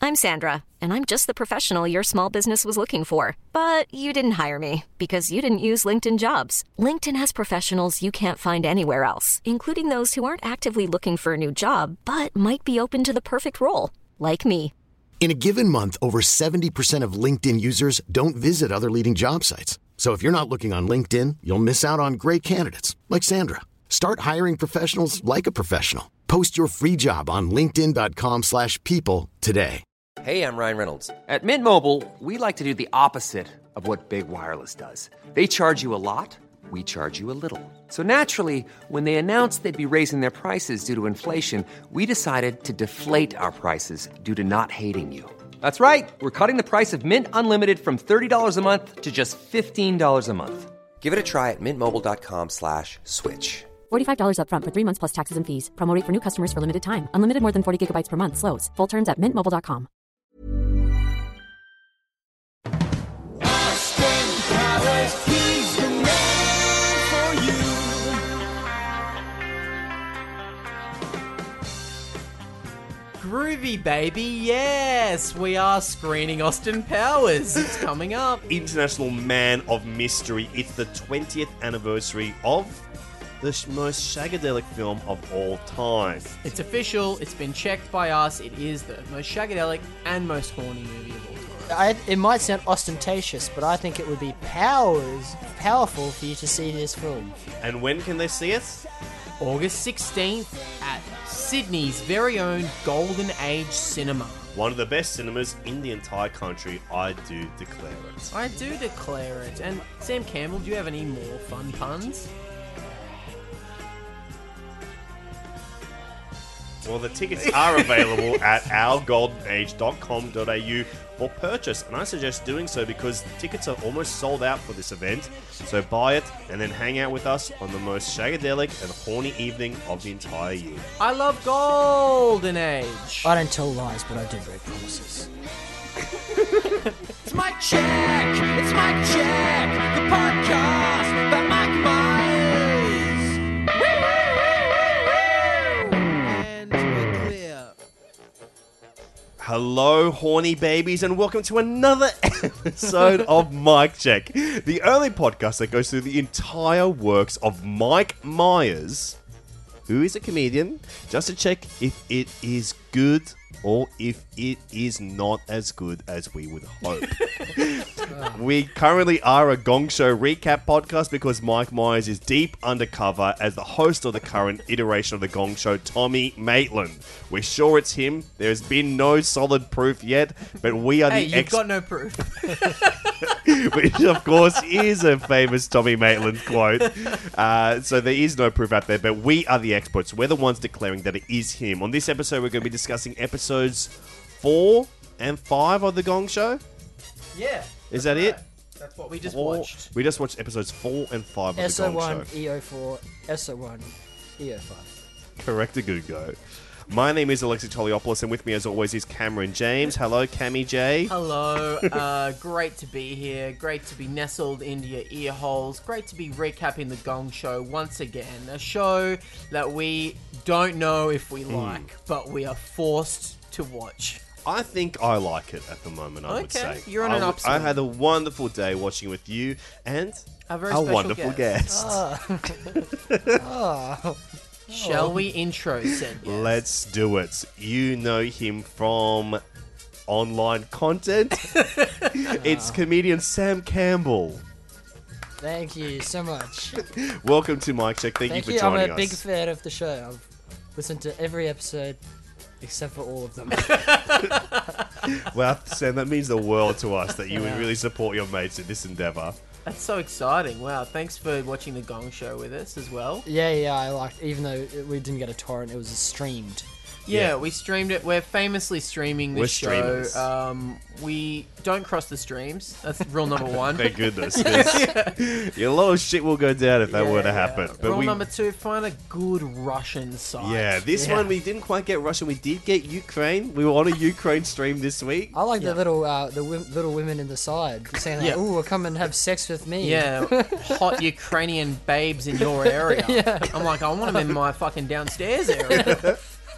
I'm Sandra, and I'm just the professional your small business was looking for. But you didn't hire me because you didn't use LinkedIn Jobs. LinkedIn has professionals you can't find anywhere else, including those who aren't actively looking for a new job, but might be open to the perfect role, like me. In a given month, over 70% of LinkedIn users don't visit other leading job sites. So if you're not looking on LinkedIn, you'll miss out on great candidates like Sandra. Start hiring professionals like a professional. Post your free job on linkedin.com/people today. Hey, I'm Ryan Reynolds. At Mint Mobile, we like to do the opposite of what Big Wireless does. They charge you a lot, we charge you a little. So naturally, when they announced they'd be raising their prices due to inflation, we decided to deflate our prices due to not hating you. That's right. We're cutting the price of Mint Unlimited from $30 a month to just $15 a month. Give it a try at mintmobile.com/switch. $45 up front for 3 months plus taxes and fees. Promo rate for new customers for limited time. Unlimited more than 40 gigabytes per month. Slows full terms at mintmobile.com. Groovy, baby, yes! We are screening Austin Powers. It's coming up. International Man of Mystery. It's the 20th anniversary of the most shagadelic film of all time. It's official. It's been checked by us. It is the most shagadelic and most horny movie of all time. It might sound ostentatious, but I think it would be powerful for you to see this film. And when can they see it? August 16th at Sydney's very own Golden Age Cinema. One of the best cinemas in the entire country, I do declare it. I do declare it. And Sam Campbell, do you have any more fun puns? Well, the tickets are available at ourgoldenage.com.au for purchase, and I suggest doing so because the tickets are almost sold out for this event. So buy it and then hang out with us on the most shagadelic and horny evening of the entire year. I love Golden Age. I don't tell lies, but I do break promises. It's Mike Check! It's Mike Check! The podcast by Mike Myers! And we're clear. Hello, horny babies, and welcome to another episode of Mike Check, the only podcast that goes through the entire works of Mike Myers, who is a comedian, just to check if it is good or if it is not as good as we would hope. We currently are a Gong Show recap podcast because Mike Myers is deep undercover as the host of the current iteration of the Gong Show, Tommy Maitland. We're sure it's him. There's been no solid proof yet, but we are You've got no proof. which of course is a famous Tommy Maitland quote. So there is no proof out there, but we are the experts. We're the ones declaring that it is him. On this episode, we're going to be discussing episodes 4 and 5 of The Gong Show. Yeah. Is that it? That's what we just watched. We just watched episodes 4 and 5 of The Gong SO1, Show. EO4, SO1, EO5. Correct, a good go. My name is Alexi Toliopoulos, and with me, as always, is Cameron James. Hello, Cammy J. Hello. Great to be here. Great to be nestled into your ear holes. Great to be recapping The Gong Show once again. A show that we don't know if we like, but we are forced to watch. I think I like it at the moment, I would say. You're on an upswing. I had a wonderful day watching with you and A very a special wonderful guest. Shall we intro said guest? Let's do it. You know him from online content. It's comedian Sam Campbell. Thank you so much. Welcome to Mike Check. Thank you for joining us. I'm a big fan of the show. I've listened to every episode except for all of them. Well, Sam, that means the world to us that you would really support your mates in this endeavour. That's so exciting. Wow, thanks for watching The Gong Show with us as well. Yeah, I liked, even though we didn't get a torrent, it was streamed. Yeah, we streamed it. We're famously streaming this show. Streamers. We don't cross the streams. That's rule number one. Thank goodness. A lot of shit will go down if that were to happen. But rule number two, find a good Russian site. Yeah, this one we didn't quite get Russian. We did get Ukraine. We were on a Ukraine stream this week. I like the little little women in the side saying, like, "Ooh, come and have sex with me." Yeah, hot Ukrainian babes in your area. Yeah. I'm like, I want them in my fucking downstairs area.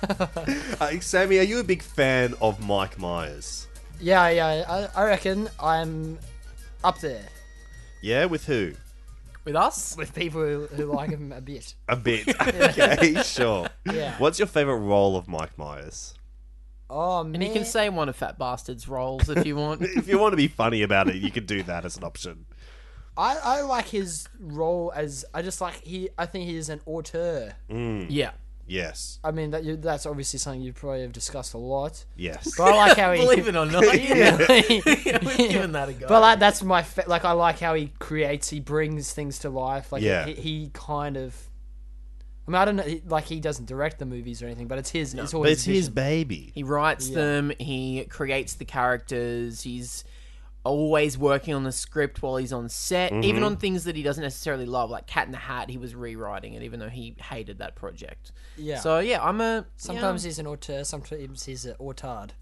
Sammy, are you a big fan of Mike Myers? Yeah, I reckon I'm up there Yeah, with who? With us? with people who like him a bit. A bit. Okay, sure. Yeah. What's your favourite role of Mike Myers? Oh man, And you can say one of Fat Bastard's roles if you want. If you want to be funny about it, you can do that as an option. I like his role as I think he is an auteur. Yeah. Yes. I mean that's obviously something you probably have discussed a lot. Yes. But I like how he Believe it or not. Yeah. We've given that a go. But that's my like. I like how he creates. He brings things to life. Like Yeah. he kind of. I mean, I don't know. He doesn't direct the movies or anything, but it's his. It's But always it's his baby. He writes them, he creates the characters, he's always working on the script while he's on set, even on things that he doesn't necessarily love, like Cat in the Hat, he was rewriting it, even though he hated that project. Yeah. So, yeah, Sometimes he's an auteur. Sometimes he's an autard.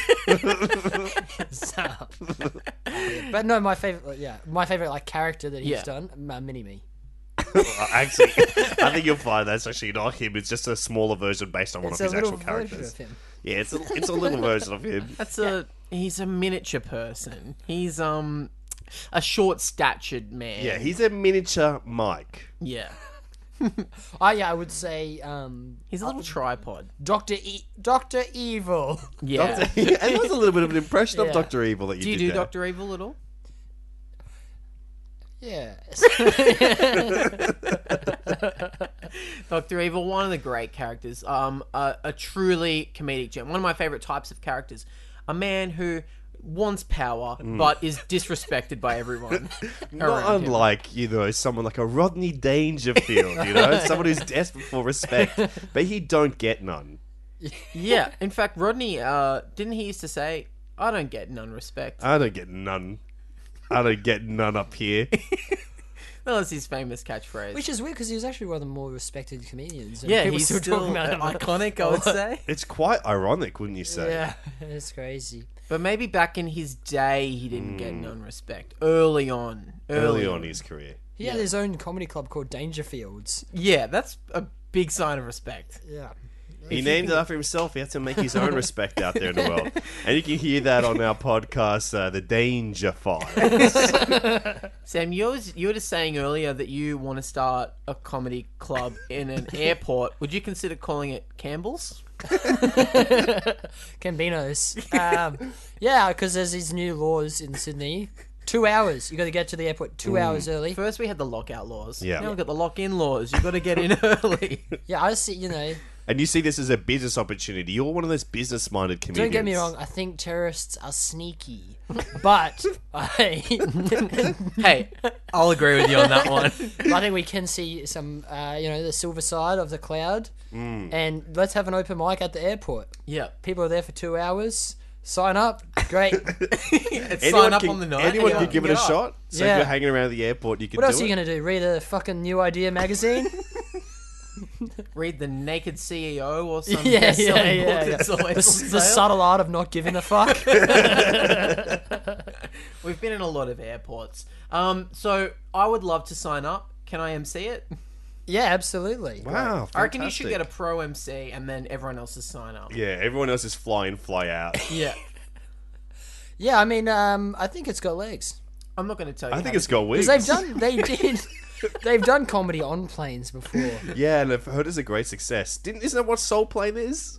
So, but no, my favorite like character that he's Yeah. done, Mini Me. Actually, I think you'll find that's actually not him. It's just a smaller version based on one It's of a his little actual version characters. of him. Yeah, it's a little version of him. he's a miniature person. He's, a short-statured man. Yeah, he's a miniature Mike. Yeah. I would say He's a little tripod. Doctor Evil. Yeah. And that was a little bit of an impression of Yeah. Dr. Evil that you Do you did do there. Dr. Evil at all? Yeah. Dr. Evil, one of the great characters. A truly comedic gem. One of my favorite types of characters. A man who wants power, but is disrespected by everyone. Not around him. unlike, someone like a Rodney Dangerfield, someone who's desperate for respect, but he don't get none. Yeah. In fact, Rodney, didn't he used to say, I don't get none respect? I don't get none. I don't get none up here. That was his famous catchphrase. Which is weird because he was actually one of the more respected comedians. and yeah, people he's still still talking about him. iconic, I would say. It's quite ironic, wouldn't you say? Yeah, it's crazy. But maybe back in his day, he didn't get none respect. Early on. Early on in his career. He had his own comedy club called Dangerfields. Yeah, that's a big sign of respect. Yeah. He named it after himself. He had to make his own respect out there in the world. And you can hear that on our podcast, The Danger Files. Sam, you were just saying earlier that you want to start a comedy club in an airport. Would you consider calling it Campbell's? Cambinos. Yeah, because there's these new laws in Sydney. 2 hours. You got to get to the airport 2 hours early. First, we had the lockout laws. Yeah. Now we've got the lock-in laws. You've got to get in early. Yeah, I see, And you see this as a business opportunity. You're one of those business-minded comedians. Don't get me wrong, I think terrorists are sneaky. But Hey, I'll agree with you on that one. I think we can see some, the silver side of the cloud. And let's have an open mic at the airport. Yeah. People are there for 2 hours. Sign up. Great. Sign up on the night. Anyone can give it a get up. shot. So Yeah. if you're hanging around the airport, you can What do else are it. you going to do? Read a fucking New Idea magazine? Read the Naked CEO or some Yeah, best-selling yeah, book yeah. that's always The, on the sale. subtle art of not giving a fuck. We've been in a lot of airports. So I would love to sign up. Can I MC it? Yeah, absolutely. Wow, I reckon you should get a fantastic. pro MC and then everyone else's sign up. Yeah, everyone else is fly in, fly out. Yeah. Yeah, I mean, I think it's got legs. I'm not going to tell you. I how think to it's got wings. Because they've done comedy on planes before. Yeah, and I've heard it's a great success. Isn't that what Soul Plane is?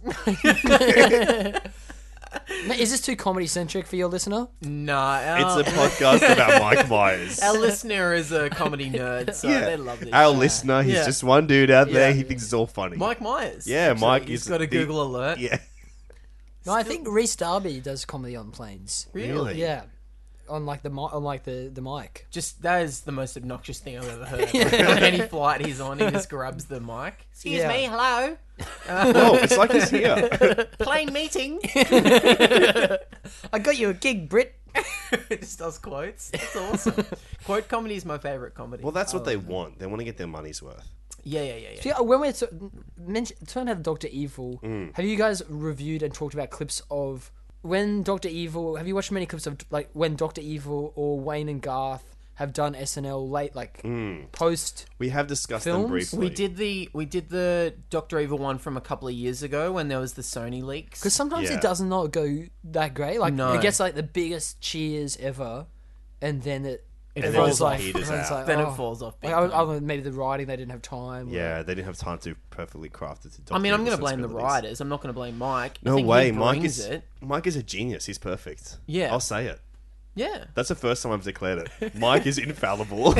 Is this too comedy centric for your listener? Nah, It's a podcast about Mike Myers. our listener is a comedy nerd, so they love this. Our listener, he's Yeah. just one dude out there. Yeah. He thinks it's all funny. Mike Myers. Yeah, actually. Mike He's is got a the- Google alert. Yeah. No, I think Reese Darby does comedy on planes. Really? Yeah, on like the mic. Just that is the most obnoxious thing I've ever heard. On any flight he's on, he just grabs the mic. Excuse Yeah. me, hello. Oh, it's like he's here. Plane meeting. I got you a gig, Brit. Just does quotes. It's awesome. Quote comedy is my favorite comedy. Well, that's what they want. They want to get their money's worth. Yeah. Yeah, when we're talking about Dr. Evil, Mm. have you guys reviewed and talked about clips of when Dr. Evil? Have you watched many clips of like when Dr. Evil or Wayne and Garth have done SNL late, like post. We have discussed Films? them briefly. We did the Dr. Evil one from a couple of years ago when there was the Sony leaks. Because sometimes Yeah. it does not go that great. Like No. it gets like the biggest cheers ever, and then it It everyone's falls like, off. Peters everyone's out. like, Then oh. it falls off. big Like, time. maybe the writing they didn't have time. or- Yeah, they didn't have time to perfectly craft it. I mean, I'm going to blame the writers. I'm not going to blame Mike. I No think way, he Mike brings is it. Mike is a genius. He's perfect. Yeah. I'll say it. Yeah. That's the first time I've declared it. Mike is infallible.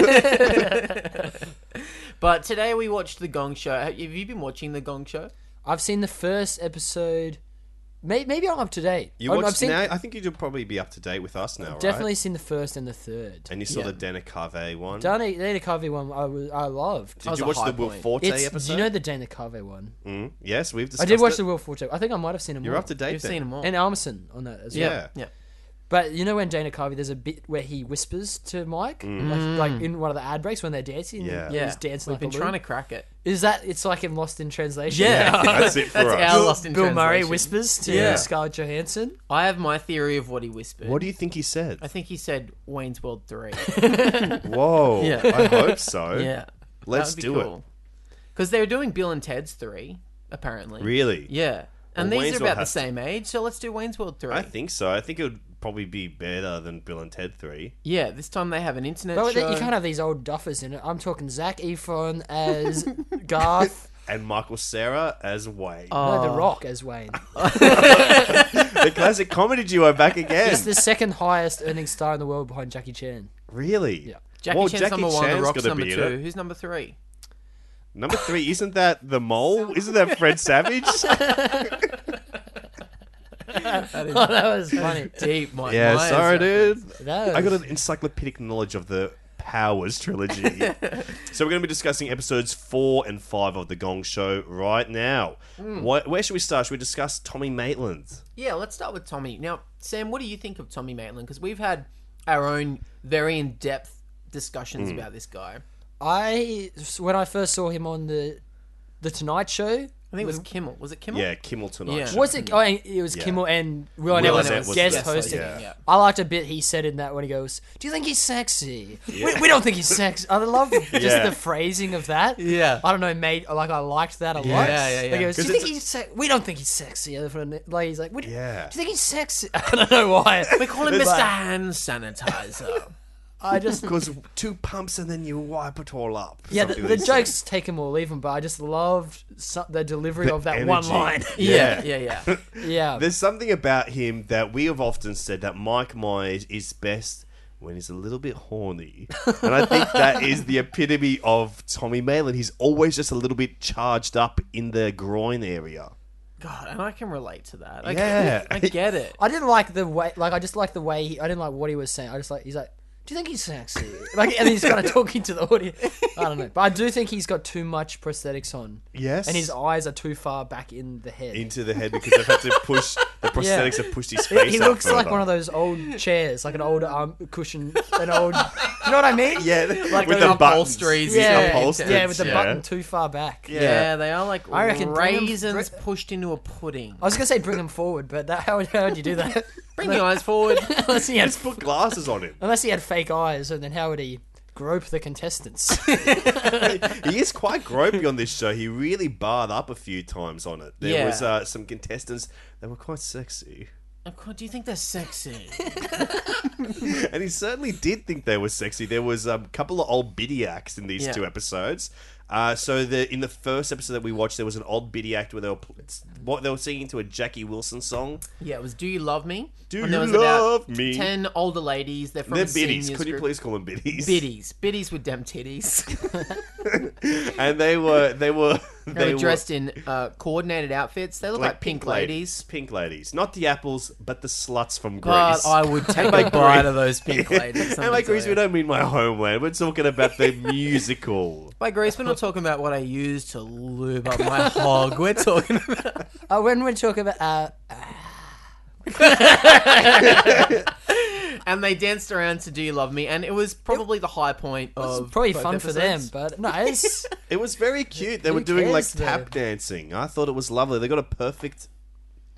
But today we watched The Gong Show. Have you been watching The Gong Show? I've seen the first episode. Maybe I'm up to date. You I've watched seen, now? I think you'd probably be up to date with us now, definitely right? seen the first and the third. And you saw Yeah. the Dana Carvey one. Dana Carvey one I loved. Did was you a watch high the Will point. Forte It's, episode? do you know the Dana Carvey one? Yes, we've I discussed did watch it. the Will Forte. I think I might have seen them You're all. up to date You've then. seen them all. And Armisen on that as well. Yeah. Yeah. But you know when Dana Carvey, there's a bit where he whispers to Mike, like in one of the ad breaks when they're dancing. Mm. Yeah. and Yeah. he's dancing. We've like been a loon. trying to crack it. Is that it's like in Lost in Translation? Yeah. That's it for That's us. our Lost in Bill Murray Translation. whispers to Yeah. Scarlett Johansson. I have my theory of what he whispered. What do you think he said? I think he said Wayne's World 3. Whoa. Yeah. I hope so. Yeah. Let's do it. Because they were doing Bill and Ted's 3, apparently. Really? Yeah. And Well, these Wayne's are World about the has to- same age, so let's do Wayne's World 3. I think so. I think it would probably be better than Bill and Ted 3. Yeah, this time they have an internet But show. you can't have these old duffers in it. I'm talking Zac Efron as Garth. And Michael Cera as Wayne. No, The Rock as Wayne. The classic comedy duo back again. He's the second highest earning star in the world behind Jackie Chan. Really? Yeah. Jackie Well, Chan's Jackie number 1, The Chan's Rock's gotta number be 2. in it. Who's number 3? Number 3, isn't that the mole? Isn't that Fred Savage? Oh, that was funny. Deep, Mike Yeah, Myers. sorry, dude. That I got was- an encyclopedic knowledge of the Powers trilogy. So we're going to be discussing episodes 4 and 5 of The Gong Show right now. Where should we start? Should we discuss Tommy Maitland? Yeah, let's start with Tommy. Now, Sam, what do you think of Tommy Maitland? Because we've had our own very in-depth discussions about this guy. When I first saw him on the Tonight Show, I think it was Kimmel. Was it Kimmel? Yeah, Kimmel Tonight Yeah. Show. was it? Oh, it was Yeah. Kimmel and Will Will Arnett Arnett was was guest guest hosting. hosting, yeah. I liked a bit he said in that when he goes, "Do you think he's sexy?" We don't think he's sexy. I love just Yeah. the phrasing of that. Yeah. I don't know, mate. Like I liked that a lot. Yeah, yeah, yeah. Like, he goes, do 'Cause you think it's- he's we don't think he's sexy. Like he's like, what, Yeah. do you think he's sexy? I don't know why. We call him But Mr. Hand Sanitizer. I just Because 2 pumps and then you wipe it all up. yeah, Something the like that. jokes take him or leave him, but I just loved the delivery of that one energy. line. yeah, yeah, yeah. Yeah, There's something about him that we have often said that Mike Myers is best when he's a little bit horny. And I think that is the epitome of Tommy Maitland. He's always just a little bit charged up in the groin area. God, and I can relate to that. Yeah. I get it. I didn't like the way. Like I just like the way. I didn't like what he was saying. I just like he's like, do you think he's sexy? Like, and he's kind of talking to the audience. I don't know, but I do think he's got too much prosthetics on. Yes. And his eyes are too far back in the head. Into the head because they've had to push, the prosthetics have pushed his face He out looks like further. one of those old chairs, like an old arm cushion, an old. You know what I mean? Yeah, Like with the the buttons. upholsteries. Yeah, upholstered, yeah, with the yeah. button too far back. Yeah. they are like I reckon bring 'em- raisins pushed into a pudding. I was gonna say bring them forward, but how would you do that? Bring the eyes forward. unless he had Just put glasses on him. fake eyes, and then how would he grope the contestants? He is quite gropey on this show. He really barred up a few times on it. There Yeah. was some contestants that were quite sexy. Oh, God, do you think they're sexy? And he certainly did think they were sexy. There was a couple of old biddy acts in these Yeah. 2 episodes. In the first episode that we watched, there was an old biddy act where they were singing to a Jackie Wilson song. Yeah, it was Do You Love Me? Do When there you was about love me? 10 older ladies. They're from They're a biddies. seniors Could you group. please call them biddies? Biddies. Biddies with dem titties. And they were They were dressed in coordinated outfits. They look like pink ladies. Pink ladies, not the apples, but the sluts from God, Greece. I would take by a bite Greece. of those pink ladies. And by Greece, we don't mean my homeland. We're talking about the musical. By Greece, we're not talking about what I use to lube up my hog. We're talking about... When we talk about And they danced around to Do You Love Me, and it was probably the high point of probably both fun for them, episodes. but no, it's It was very cute. They Who were doing like cares, though? tap dancing. I thought it was lovely. They got a perfect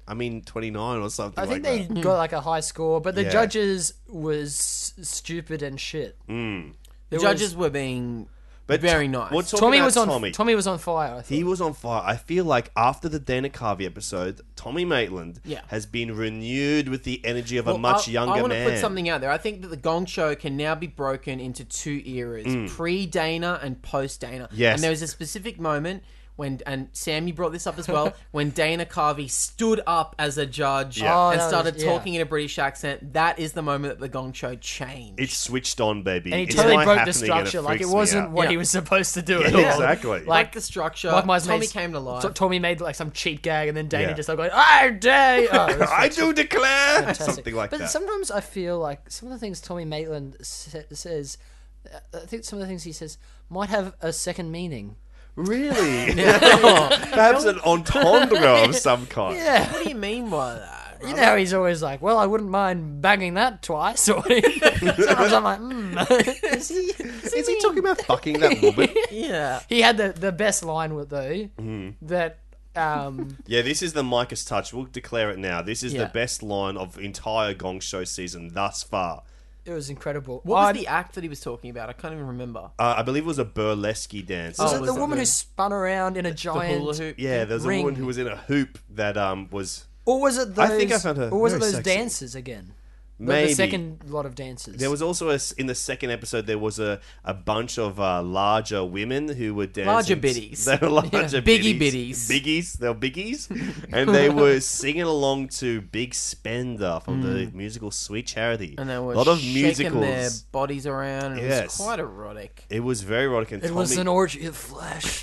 I mean 29 or something. I think like they that. got like a high score, but the Yeah. judges was stupid and shit. The There judges were being But very nice. We're talking Tommy about was on. Tommy. Tommy was on fire. I thought. He was on fire. I feel like after the Dana Carvey episode, Tommy Maitland Yeah. has been renewed with the energy of a Well, much younger I want man. to put something out there. I think that the Gong Show can now be broken into two eras: pre-Dana and post-Dana. Yes. And there was a specific moment when, and Sam, you brought this up as well, when Dana Carvey stood up as a judge Oh, and that started was- yeah. talking in a British accent. That is the moment that the Gong Show changed. It's switched on, baby. and he It's totally not broke the happening and structure. Like it freaks me wasn't out. what Yeah. he was supposed to do at Yeah, all. exactly. like the structure. Mike Myers Tommy made- came to life. So Tommy made like some cheap gag, and then Dana Yeah. just started going, "I dare!" Oh, it was I do declare fantastic. something like but that. sometimes I feel like some of the things Tommy Maitland says, I think some of the things he says might have a second meaning. Really? Perhaps an entendre of some kind. Yeah. What do you mean by that? You know how he's always like, well, I wouldn't mind banging that twice. Or sometimes I'm like, is Is he talking about fucking that woman? Yeah. He had the best line with though that Yeah, this is the Micah's touch. We'll declare it now. This is Yeah. the best line of entire Gong Show season thus far. it was incredible. What was I'd- the act that he was talking about? I can't even remember. I believe it was a burlesque dance. was Oh, it was the it woman the- who spun around in a The giant? hula hoop. Yeah, there was a ring? woman who was in a hoop that was Or was it those? I think I found her Or was it very those sexy. dances again? maybe The second lot of dances. There was also in the second episode there was a bunch of larger women who were dancing. Larger biddies. They were larger Biggie biddies. biddies. Biggies. They were biggies, and they were singing along to "Big Spender" from the musical Sweet Charity. And they were a lot of shaking musicals. their bodies around. And It Yes. was quite erotic. It was very erotic, and It was Tommy, an orgy of flesh.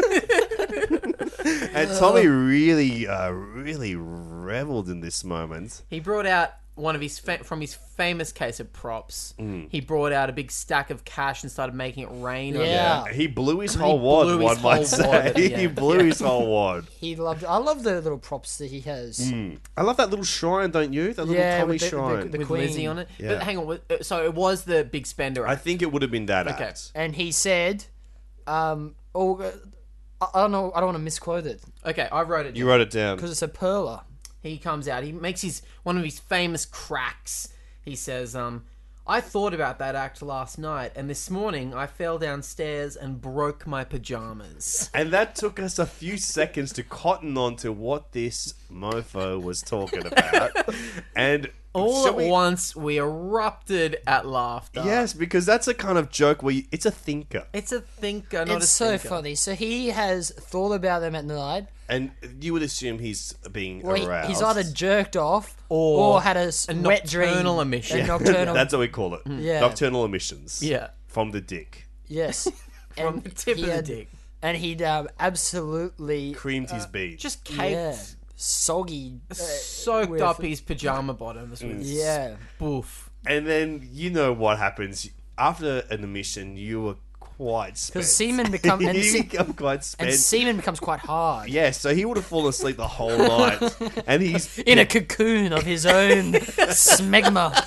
and Tommy really, really reveled in this moment. He brought out one of his from his famous case of props. Mm. He brought out a big stack of cash and started making it rain. on Yeah. it. He blew his He whole wad. blew his One might whole say wad, he yeah. blew his whole wad. He loved. I love the little props that he has. I love that little shrine, don't you? That little Yeah, Tommy with the- shrine. the with Queen. Lizzie on it. Yeah. But hang on, so it was the big spender. I Act. think it would have been that Okay. act. And he said, I don't know. I don't want to misquote it Okay, I wrote it. You down. wrote it down. because it's a perler. He comes out. He makes one of his famous cracks. He says, I thought about that act last night, and this morning I fell downstairs and broke my pajamas. And that took us a few seconds to cotton on to what this mofo was talking about. And All shall at we- once, we erupted at laughter. Yes, because that's a kind of joke where it's a thinker. It's a thinker, not It's a so thinker. funny. So he has thought about them at night. And you would assume he's being Well, aroused. he's either jerked off Or had a wet dream. nocturnal emission. A nocturnal. That's what we call it. Yeah. Nocturnal emissions. Yeah. From the dick. Yes. From And the tip he of the had- dick. And he'd absolutely Creamed his bead. Just caked, yeah, soggy. soaked with- up his pajama bottoms with Yeah. spoof. And then you know what happens. After an emission, you were quite spent. Because semen become and, you become quite spent. and semen becomes quite hard. Yeah, so he would have fallen asleep the whole night. And he's In a cocoon of his own smegma.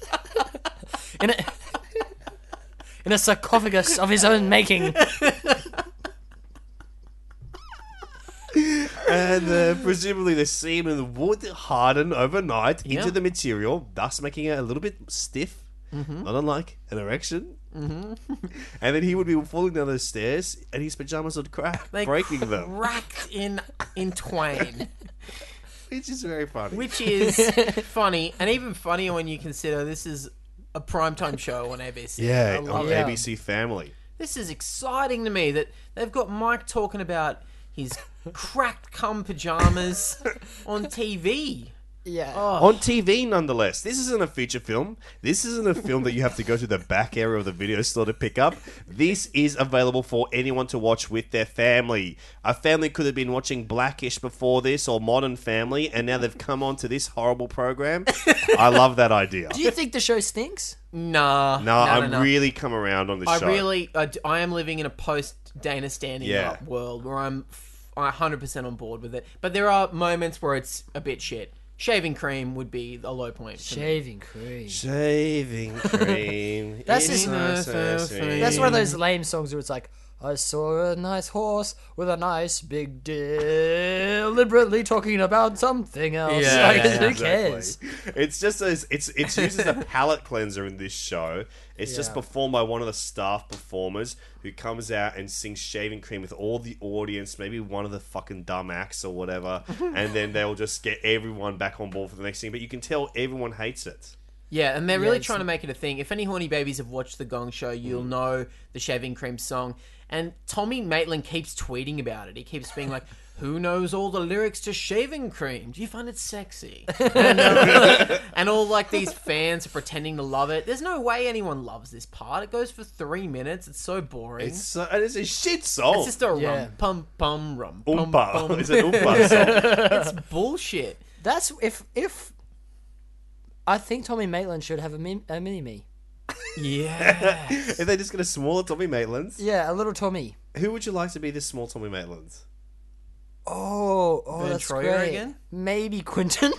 In a sarcophagus of his own making. and presumably the semen would harden overnight Yeah. into the material, thus making it a little bit stiff, not unlike an erection. Mm-hmm. And then he would be falling down those stairs, and his pajamas would crack, They breaking them, cracked in twain, which is very funny. which is funny, and even funnier when you consider this is a primetime show on ABC. yeah, I on love it. Yeah. ABC Family. This is exciting to me that they've got Mike talking about his cracked cum pajamas on TV. Yeah. On TV, nonetheless. This isn't a feature film. This isn't a film that you have to go to the back area of the video store to pick up. This is available for anyone to watch with their family. A family could have been watching Blackish before this or Modern Family, and now they've come on to this horrible program. I love that idea. Do you think the show stinks? Nah. No, no, I'm no. really come around on this show. I am living in a post Dana standing Yeah. up world where I'm 100% on board with it. But there are moments where it's a bit shit. Shaving cream would be a low point. for me. Shaving cream. Shaving cream. That's It's just- so sweet. That's one of those lame songs where it's like, I saw a nice horse with a nice big deliberately talking about something else. Yeah, Like, yeah, who cares? It's just it's used as a palate cleanser in this show. It's just performed by one of the staff performers who comes out and sings Shaving Cream with all the audience, maybe one of the fucking dumb acts or whatever, and then they'll just get everyone back on board for the next thing. But you can tell everyone hates it. Yeah, and they're really it's- trying to make it a thing. If any horny babies have watched The Gong Show, you'll know the Shaving Cream song. And Tommy Maitland keeps tweeting about it. He keeps being like, who knows all the lyrics to Shaving Cream? Do you find it sexy? And all like these fans are pretending to love it. There's no way anyone loves this part. It goes for 3 minutes. It's so boring. It's a shit song. It's just a Yeah. rum, pum, pum, rum, pum, Oompa. pum. It's an Oompa song. It's bullshit. That's if I think Tommy Maitland should have a mini-me. Yeah. If they just get a smaller Tommy Maitland, Yeah, a little Tommy. who would you like to be this small Tommy Maitland? Oh, Vern that's Troyer great. again? Maybe Quentin.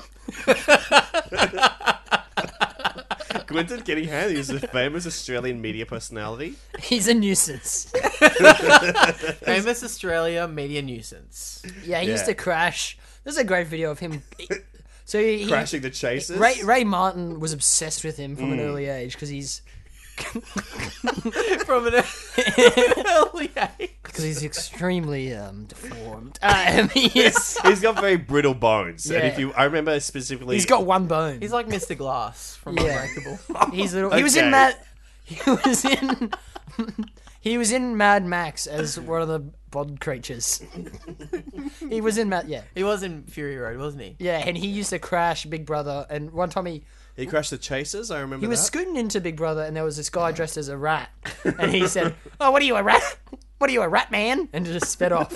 Quentin Kennyhan is a famous Australian media personality. He's a nuisance. Famous Australia media nuisance. Yeah, he used Yeah. to crash. There's a great video of him. So he Crashing the Chasers. Ray Martin was obsessed with him from an early age because he's From an early age. because he's extremely deformed. He is. He's got very brittle bones. And Yeah. I remember specifically... He's got one bone. He's like Mr. Glass from Yeah. Unbreakable. He's little. He was in Okay. that. He was in. He was in Mad Max as one of the bod creatures. He was in Mad. Yeah, He was in Fury Road, wasn't he? yeah, and he used to crash Big Brother. And one time He crashed the Chasers, I remember he was that. scooting into Big Brother, and there was this guy dressed as a rat, and he said, "Oh, what are you, a rat? What are you, a rat man?" And just sped off.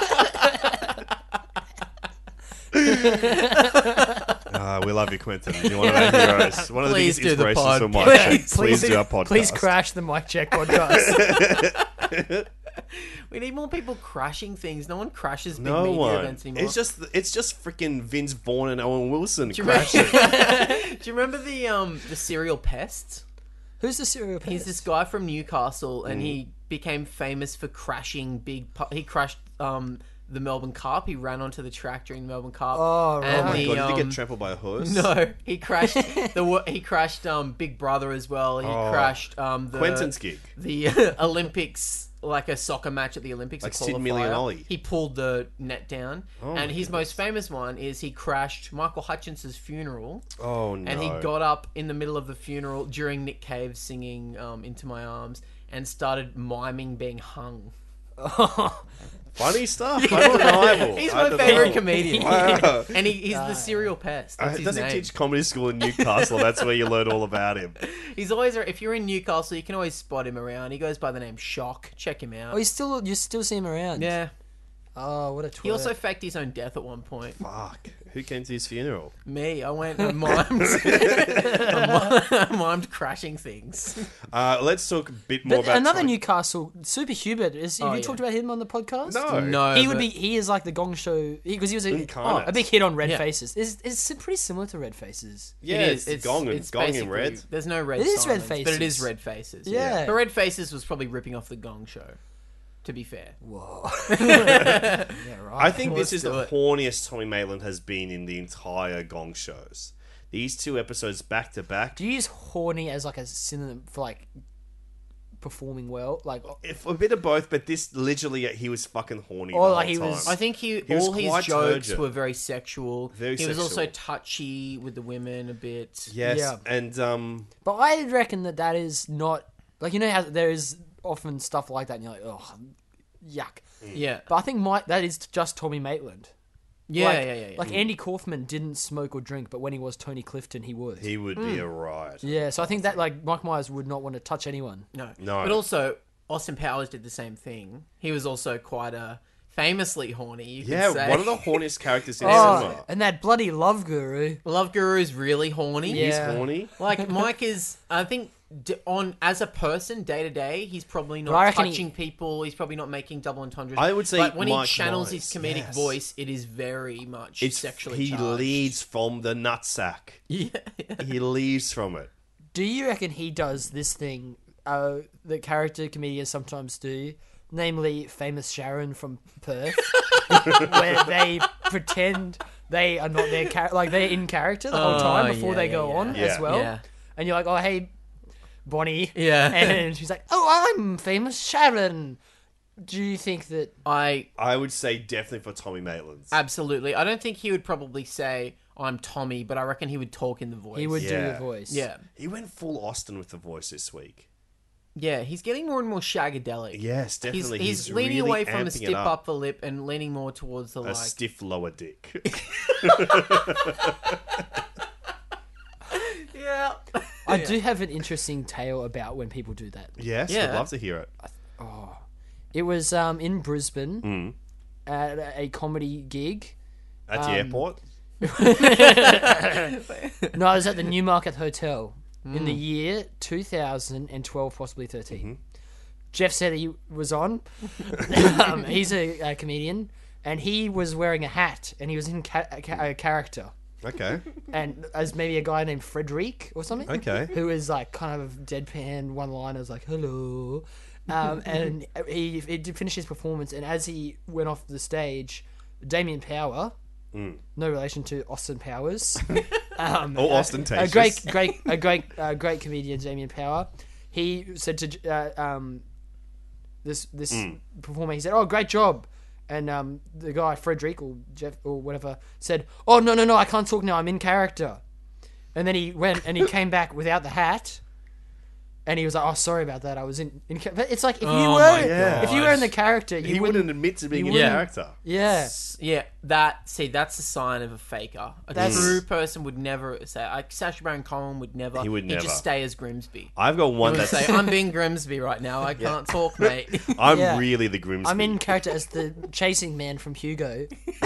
We love you, Quentin. You're one of our heroes. One of the Please biggest do the inspirations for pod. Mike Check. Please do our podcast. Please crash the Mike Check podcast. We need more people crashing things. No one crashes big No media one. events anymore. It's just freaking Vince Vaughn and Owen Wilson Do you remember- crashing. Do you remember the serial pest? Who's the serial pest? He's this guy from Newcastle, and Mm. he became famous for crashing he crashed the Melbourne Cup. He ran onto the track during the Melbourne Cup. Oh, right. And Oh my the, god, did he um, get trampled by a horse? No, he crashed he crashed Big Brother as well. He crashed the Quentin's gig. the Olympics, like a soccer match at the Olympics, Like a Sid qualifier. Milianoli. He pulled the net down, Oh and my his most famous one is he crashed Michael Hutchinson's funeral. Oh no. And he got up in the middle of the funeral during Nick Cave singing Into My Arms and started miming being hung. Funny stuff. Undeniable. He's my Undeniable. favourite comedian. Wow. And he's the serial pest. That's his Does he name. teach comedy school in Newcastle? That's where you learn all about him. He's always, if you're in Newcastle, you can always spot him around. He goes by the name Shock. Check him out. Oh, you still see him around? Yeah. Oh, what a twat. He also faked his own death at one point. Fuck. Who came to his funeral? Me, I went and mimed, I mimed crashing things. Let's talk a bit more But about another Tommy- Super Hubert. Have you yeah. talked about him on the podcast? No. No, He would but- be. He is like the Gong Show because he was Incarnate. a big hit on Red Yeah. Faces. It's pretty similar to Red Faces. Yeah, It it's, is. Gong and basically- red. There's no red. It is Red silence, but it is Faces. Red Faces. Yeah. But Red Faces was probably ripping off the Gong Show. To be fair, I think Let's this is do the it. horniest Tommy Maitland has been in the entire Gong shows. These two episodes back to back. Do you use horny as like a synonym for like performing well? Like, If a bit of both, but this literally he was fucking horny. Or the like whole he time. was- I think was all his quite jokes turgid. were very sexual. Very he was also sexual. touchy with the women a bit. Yes, Yeah. and but I reckon that is not like, you know how there is often stuff like that, and you're like, oh, yuck. Yeah. But I think that is just Tommy Maitland. Yeah, like, yeah. Like Andy Kaufman didn't smoke or drink, but when he was Tony Clifton, he was. he would be a riot. Yeah, so I think that like Mike Myers would not want to touch anyone. No. No. But also, Austin Powers did the same thing. He was also quite famously horny, you could Yeah, say. one of the horniest characters in Oh, cinema. and that bloody Love Guru. Love Guru's really horny. Yeah. He's horny. Like, Mike is, I think, as a person, day to day, he's probably But I not reckon touching people. He's probably not making double entendres. I would say but when Mike he channels his Myers, comedic yes. voice, it is very much It's sexually he charged. leads from the nutsack. Yeah. He leaves from it. Do you reckon he does this thing that character comedians sometimes do, namely Famous Sharon from Perth, where they pretend they are not their like they're in character the whole time before they go on as well. Yeah. And you're like, oh hey, Bonnie. Yeah. And she's like, oh, I'm Famous Sharon. Do you think that? I would say definitely for Tommy Maitland. Absolutely. I don't think he would probably say, I'm Tommy, but I reckon he would talk in the voice. He would do Yeah. the voice. Yeah. He went full Austin with the voice this week. Yeah, he's getting more and more shagadelic. Yes, definitely. He's leaning really away from a amping stiff it up. upper lip and leaning more towards the A stiff lower dick. Yeah. I do have an interesting tale about when people do that. Yes, Yeah. I'd love to hear it. It was in Brisbane at a comedy gig. At the airport? No, I was at the Newmarket Hotel in the year 2012, possibly 13. Jeff said he was on. He's a comedian, and he was wearing a hat, and he was in a character. Okay. And as maybe a guy named Frederic or something. Okay. Who is like kind of deadpan one-liners like, hello. And he did finish his performance, and as he went off the stage, Damien Power, no relation to Austin Powers, Or ostentatious. a great comedian, Damien Power. He said to this performer, he said, "Oh, great job." And the guy Frederic or Jeff or whatever said, "Oh no, I can't talk now. I'm in character." And then he went and he came back without the hat. And he was like, "Oh, sorry about that. I was in." But it's like if you my if you were in the character, you He wouldn't admit to being in wouldn't- character. Yeah, Yeah, that's a sign of a faker. A That's- true person would never say, like Sacha Baron Cohen would never. He would He'd never. just stay as Grimsby. I've got He one would that's... say, I'm being Grimsby right now. I can't talk, mate. I'm Yeah. really the Grimsby. I'm in character as the chasing man from Hugo.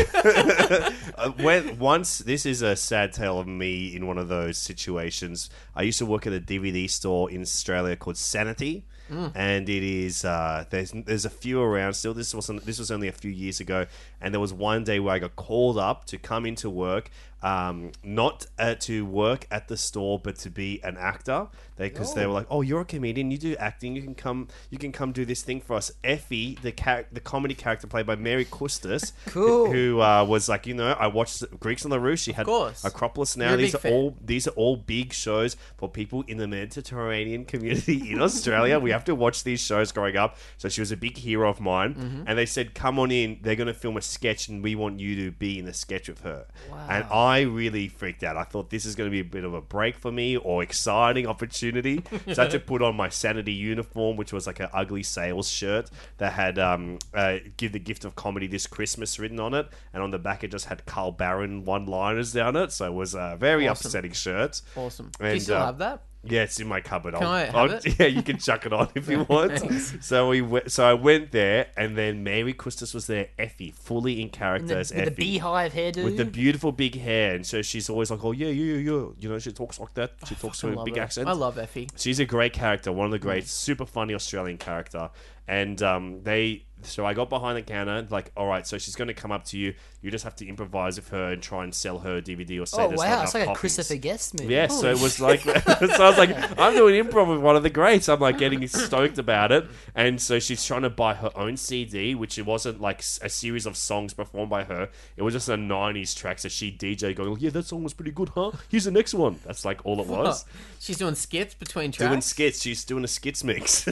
This is a sad tale of me in one of those situations. I used to work at a DVD store in Australia called Sanity, and it is there's a few around still. This was only a few years ago, and there was one day where I got called up to come into work, not to work at the store, but to be an actor. Because they were like, "Oh, you're a comedian. You do acting. You can come do this thing for us." Effie, the comedy character played by Mary Custis, Cool. who was like, I watched Greeks on the Roof. She had course. Acropolis Now. You're a These big are fan. these are all big shows for people in the Mediterranean community in Australia. We have to watch these shows growing up. So she was a big hero of mine. And they said, "Come on in. They're going to film a sketch, and we want you to be in the sketch with her." Wow. And I really freaked out. I thought this is going to be a bit of a break for me or exciting opportunity. So I had to put on my Sanity uniform, which was like an ugly sales shirt that had "Give the gift of comedy this Christmas" written on it, and on the back it just had Carl Barron one-liners down it. So it was a very upsetting shirt. Awesome. Do And, you still have that? Yeah, it's in my cupboard. Can I have it? Yeah, you can chuck it on if you want. So I went there, and then Mary Custis was there, Effie, fully in character as With the Effie. beehive hairdo. With the beautiful big hair, and so she's always like, "Oh yeah. You know, she talks like that. She talks with a love big her. accent." I love Effie. She's a great character, one of the great, super funny Australian character. And so I got behind the counter, like, all right, so she's going to come up to you. You just have to improvise with her and try and sell her DVD or say Oh there's not wow, enough it's like a copies. Christopher Guest movie. Yeah, so Holy it was like, so I was like, I'm doing improv with one of the greats. I'm like getting stoked about it. And so she's trying to buy her own CD, which it wasn't like a series of songs performed by her. It was just a 90s track. So she DJ going, "Yeah, that song was pretty good, huh? Here's the next one." That's like all it was. She's doing skits between tracks. Doing skits. She's doing a skits mix.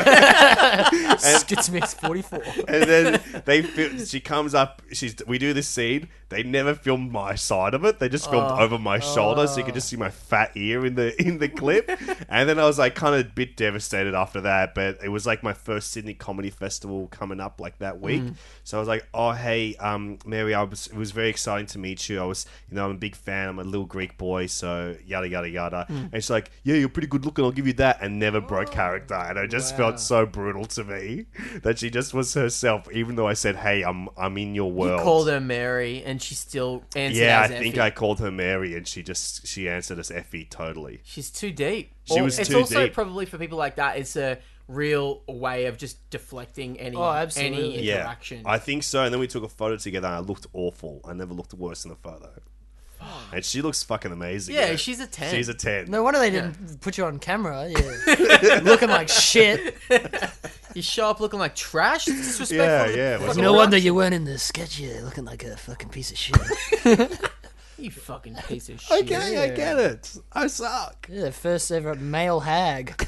Skits Mix 44. And then she comes up. We do this scene. They never filmed my side of it. They just filmed over my shoulder, so you could just see my fat ear in the clip. And then I was like kind of a bit devastated after that. But it was like my first Sydney Comedy Festival coming up like that week. So I was like, "Oh hey, Mary, it was very exciting to meet you. I was, I'm a big fan. I'm a little Greek boy, so yada yada yada." And she's like, "Yeah, you're pretty good looking. I'll give you that." And never broke character. And it just felt so brutal to me that she just was herself, even though I said, "Hey, I'm in your world." You called her Mary, and she still answered Yeah, I as think Effie. I called her Mary, and she answered as Effie totally. She's too deep. She was it's too also deep. probably for people like that, it's a real way of just deflecting any absolutely. Yeah, interaction. I think so. And then we took a photo together, and I looked awful. I never looked worse in the photo. And she looks fucking amazing. Yeah, man. she's a 10. She's a 10. No wonder they didn't put you on camera. Yeah. Looking like shit. You show up looking like trash? It's disrespectful. Yeah. Fucking No rocks. wonder you weren't in the sketch. You're looking like a fucking piece of shit. You fucking piece of shit. Okay, I get it. I suck. You're the first ever male hag.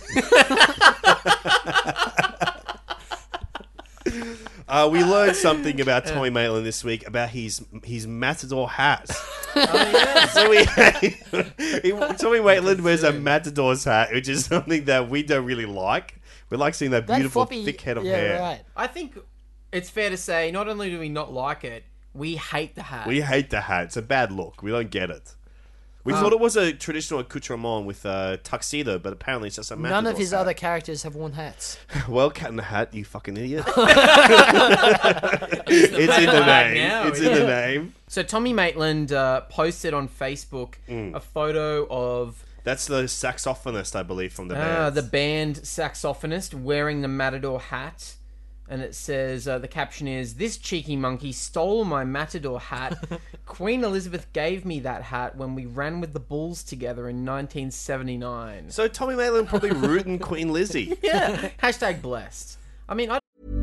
We learned something about Tommy Maitland this week about his Matador hat. Oh, yeah. So Tommy Maitland wears a Matador's hat, which is something that we don't really like. We like seeing that beautiful floppy, thick head of yeah, hair. Right. I think it's fair to say, not only do we not like it, we hate the hat. We hate the hat. It's a bad look. We don't get it. We thought it was a traditional accoutrement with a tuxedo, but apparently it's just a Matador's None of his hat. other characters have worn hats. Well, Cat in the Hat, you fucking idiot. It's in the name. now, It's in the name. So Tommy Maitland posted on Facebook a photo of That's the saxophonist, I believe, from the band. the band saxophonist wearing the Matador hat. And it says, the caption is, "This cheeky monkey stole my Matador hat. Queen Elizabeth gave me that hat when we ran with the Bulls together in 1979. So Tommy Maitland probably rooting Queen Lizzie. Yeah. Hashtag blessed. I mean,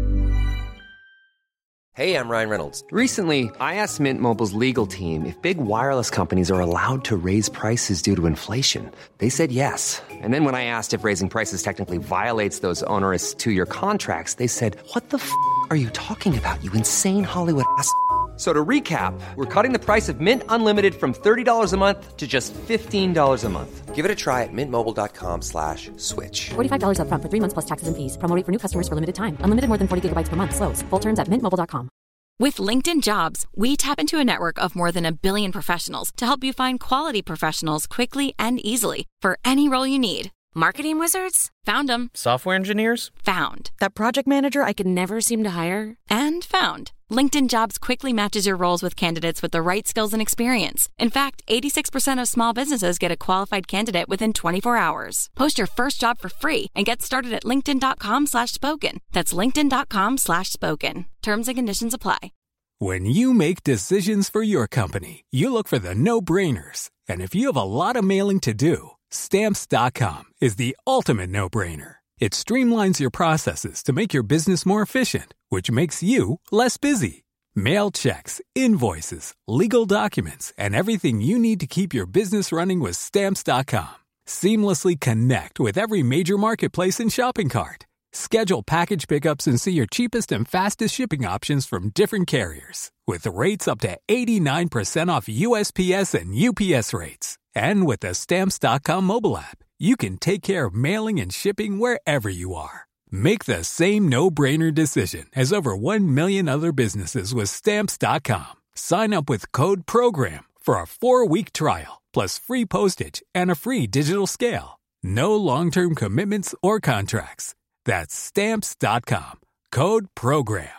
Hey, I'm Ryan Reynolds. Recently, I asked Mint Mobile's legal team if big wireless companies are allowed to raise prices due to inflation. They said yes. And then when I asked if raising prices technically violates those onerous 2-year contracts, they said, "What the f*** are you talking about, you insane Hollywood ass?" So to recap, we're cutting the price of Mint Unlimited from $30 a month to just $15 a month. Give it a try at mintmobile.com/switch. $45 up front for 3 months plus taxes and fees. Promo rate for new customers for limited time. Unlimited more than 40 gigabytes per month. Slows full terms at mintmobile.com. With LinkedIn Jobs, we tap into a network of more than 1 billion professionals to help you find quality professionals quickly and easily for any role you need. Marketing wizards? Found them. Software engineers? Found. That project manager I could never seem to hire? And found. LinkedIn Jobs quickly matches your roles with candidates with the right skills and experience. In fact, 86% of small businesses get a qualified candidate within 24 hours. Post your first job for free and get started at linkedin.com/spoken. That's linkedin.com/spoken. Terms and conditions apply. When you make decisions for your company, you look for the no-brainers. And if you have a lot of mailing to do, Stamps.com is the ultimate no-brainer. It streamlines your processes to make your business more efficient, which makes you less busy. Mail checks, invoices, legal documents, and everything you need to keep your business running with Stamps.com. Seamlessly connect with every major marketplace and shopping cart. Schedule package pickups and see your cheapest and fastest shipping options from different carriers, with rates up to 89% off USPS and UPS rates. And with the Stamps.com mobile app, you can take care of mailing and shipping wherever you are. Make the same no-brainer decision as over 1 million other businesses with Stamps.com. Sign up with code PROGRAM for a 4-week trial, plus free postage and a free digital scale. No long-term commitments or contracts. That's Stamps.com. Code PROGRAM.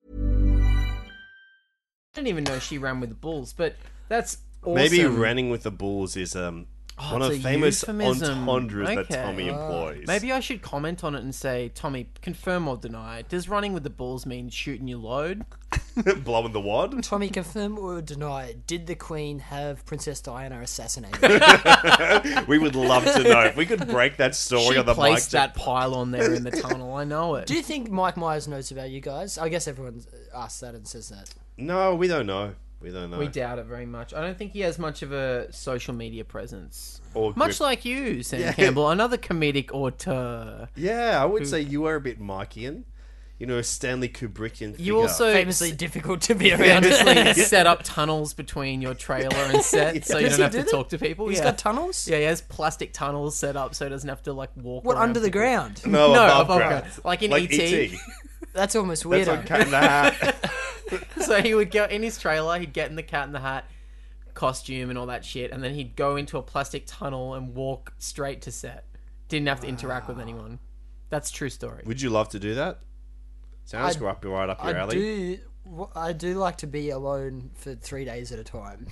I didn't even know she ran with the Bulls, but that's awesome. Maybe running with the Bulls is one of it's the a famous euphemism. entendres that Okay. Tommy employs. Maybe I should comment on it and say, Tommy, confirm or deny. Does running with the Bulls mean shooting your load? Blowing the wad? Tommy, confirm or deny, did the Queen have Princess Diana assassinated? We would love to know. If we could break that story She on the mic. placed that pylon there in the tunnel. I know it. Do you think Mike Myers knows about you guys? I guess everyone asks that and says that. No, we don't know. We don't know. We doubt it very much. I don't think he has much of a social media presence. Or Much grip. like you, Sam Campbell, another comedic auteur. Yeah, I would say you are a bit Mikeyan. You know, a Stanley Kubrickian figure. You also Famously difficult to be around. famously set up tunnels between your trailer and set, so you Does don't he have to do that? talk to people. He's yeah. got tunnels? Yeah, he has plastic tunnels set up so he doesn't have to like walk. What, around under the people. ground? No, No, above above ground. ground. Like in Like E.T.. E.T. That's almost That's weirder. on Cat in the Hat. So he would go in his trailer, he'd get in the Cat in the Hat costume and all that shit, and then he'd go into a plastic tunnel and walk straight to set. Didn't have to interact with anyone. That's a true story. Would you love to do that? Sounds right up your alley. I do like to be alone for 3 days at a time.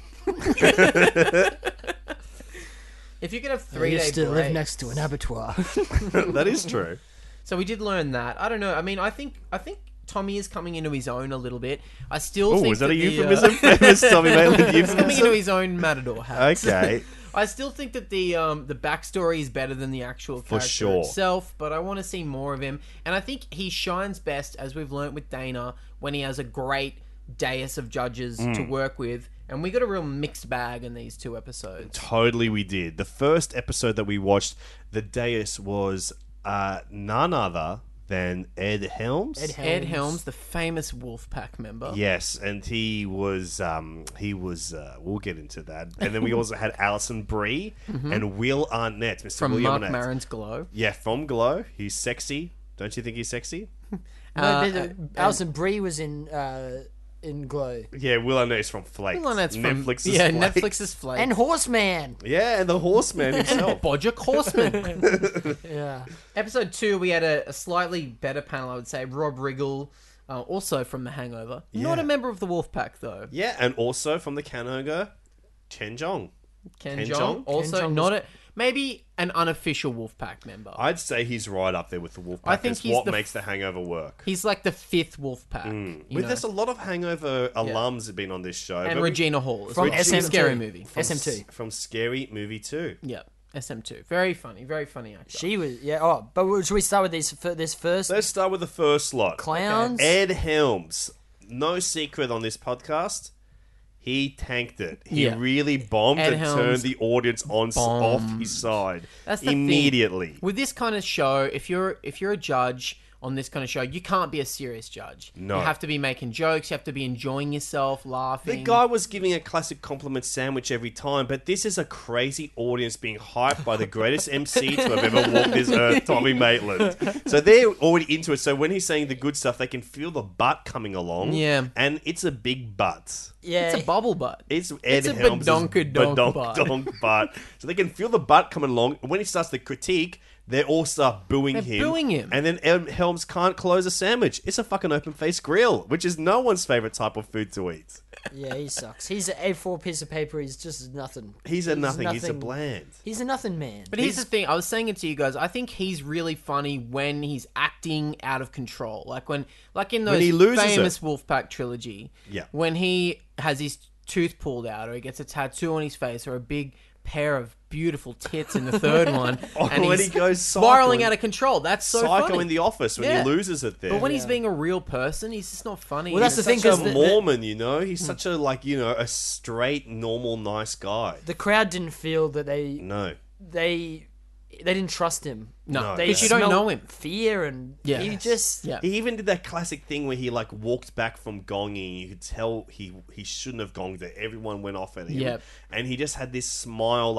If you could have I 3 days used to live next to an abattoir. That is true. So we did learn that. I don't know. I mean, I think Tommy is coming into his own a little bit. I still Oh, think is that a the, euphemism? Famous Tommy Maitland He's coming into euphemism? his own Matador hat. Okay. I still think that the backstory is better than the actual character sure. itself, but I want to see more of him. And I think he shines best, as we've learnt with Dana, when he has a great dais of judges to work with. And we got a real mixed bag in these 2 episodes. Totally, we did. The first episode that we watched, the dais was none other than Ed Helms. Ed Helms, the famous Wolfpack member. Yes, and he was we'll get into that. And then we also had Alison Brie and Will Arnett, Mr. From William Mark Arnett. Maron's Glow. Yeah, from Glow. He's sexy. Don't you think he's sexy? Alison Brie was in Glow. Yeah, Will Arnett is from Flaked. Will Arnett's from Netflix's yeah, Flaked. Netflix's Flaked. And Horseman. Yeah, and the Horseman himself. Bojack Horseman. Yeah. Episode 2, we had a slightly better panel, I would say. Rob Riggle, also from The Hangover. Not a member of the Wolfpack, though. Yeah, and also from the Hangover, Ken Jeong. Ken Ken Jeong, Jeong? also Ken Jeong not maybe an unofficial Wolfpack member. I'd say he's right up there with the Wolfpack. I think It's he's what the makes the Hangover work. He's like the 5th Wolfpack. you know. There's a lot of Hangover alums have been on this show. And but Regina Hall. From From SM2. Scary Movie. SM2. from Scary Movie 2. Yeah, SM2. Very funny actor. She was, yeah. Oh, but should we start with this first? Let's start with the first lot. Clowns. Ed Helms. No secret on this podcast. He tanked it. He Yeah. really bombed Ed and Helms turned the audience off his side That's the thing. immediately. With this kind of show, if you're a judge on this kind of show, you can't be a serious judge. No. You have to be making jokes. You have to be enjoying yourself, The laughing. guy was giving a classic compliment sandwich every time, but this is a crazy audience being hyped by the greatest MC to have ever walked this earth, Tommy Maitland. So they're already into it. So when he's saying the good stuff, they can feel the butt coming along. Yeah. And it's a big butt. Yeah. It's a bubble butt. It's Ed It's a Helms' badonkadonk butt. badonkadonk butt. So they can feel the butt coming along. And when he starts the critique, they all start booing They're him. booing him. And then Ed Helms can't close a sandwich. It's a fucking open-faced grill, which is no one's favourite type of food to eat. Yeah, he sucks. He's an A4 piece of paper. He's just nothing. He's a nothing. He's a bland. He's a nothing man. But here's the thing. I was saying it to you guys. I think he's really funny when he's acting out of control. Like in those he loses famous it. Wolfpack trilogy. Yeah. When he has his tooth pulled out, or he gets a tattoo on his face, or a big pair of beautiful tits in the third one, and when he's he goes spiraling psycho- out of control. That's so Psycho funny. in The Office when Yeah. he loses it there. But when he's being a real person, he's just not funny. Well, that's the thing, such 'cause a the- Mormon, you know, he's such a a straight, normal, nice guy. The crowd didn't feel that No. they didn't trust him. No, They because you don't smelled know him. Fear and Yeah. he just Yeah. He even did that classic thing where he walked back from gonging. You could tell he shouldn't have gonged it. Everyone went off at him. Yep. And he just had this smile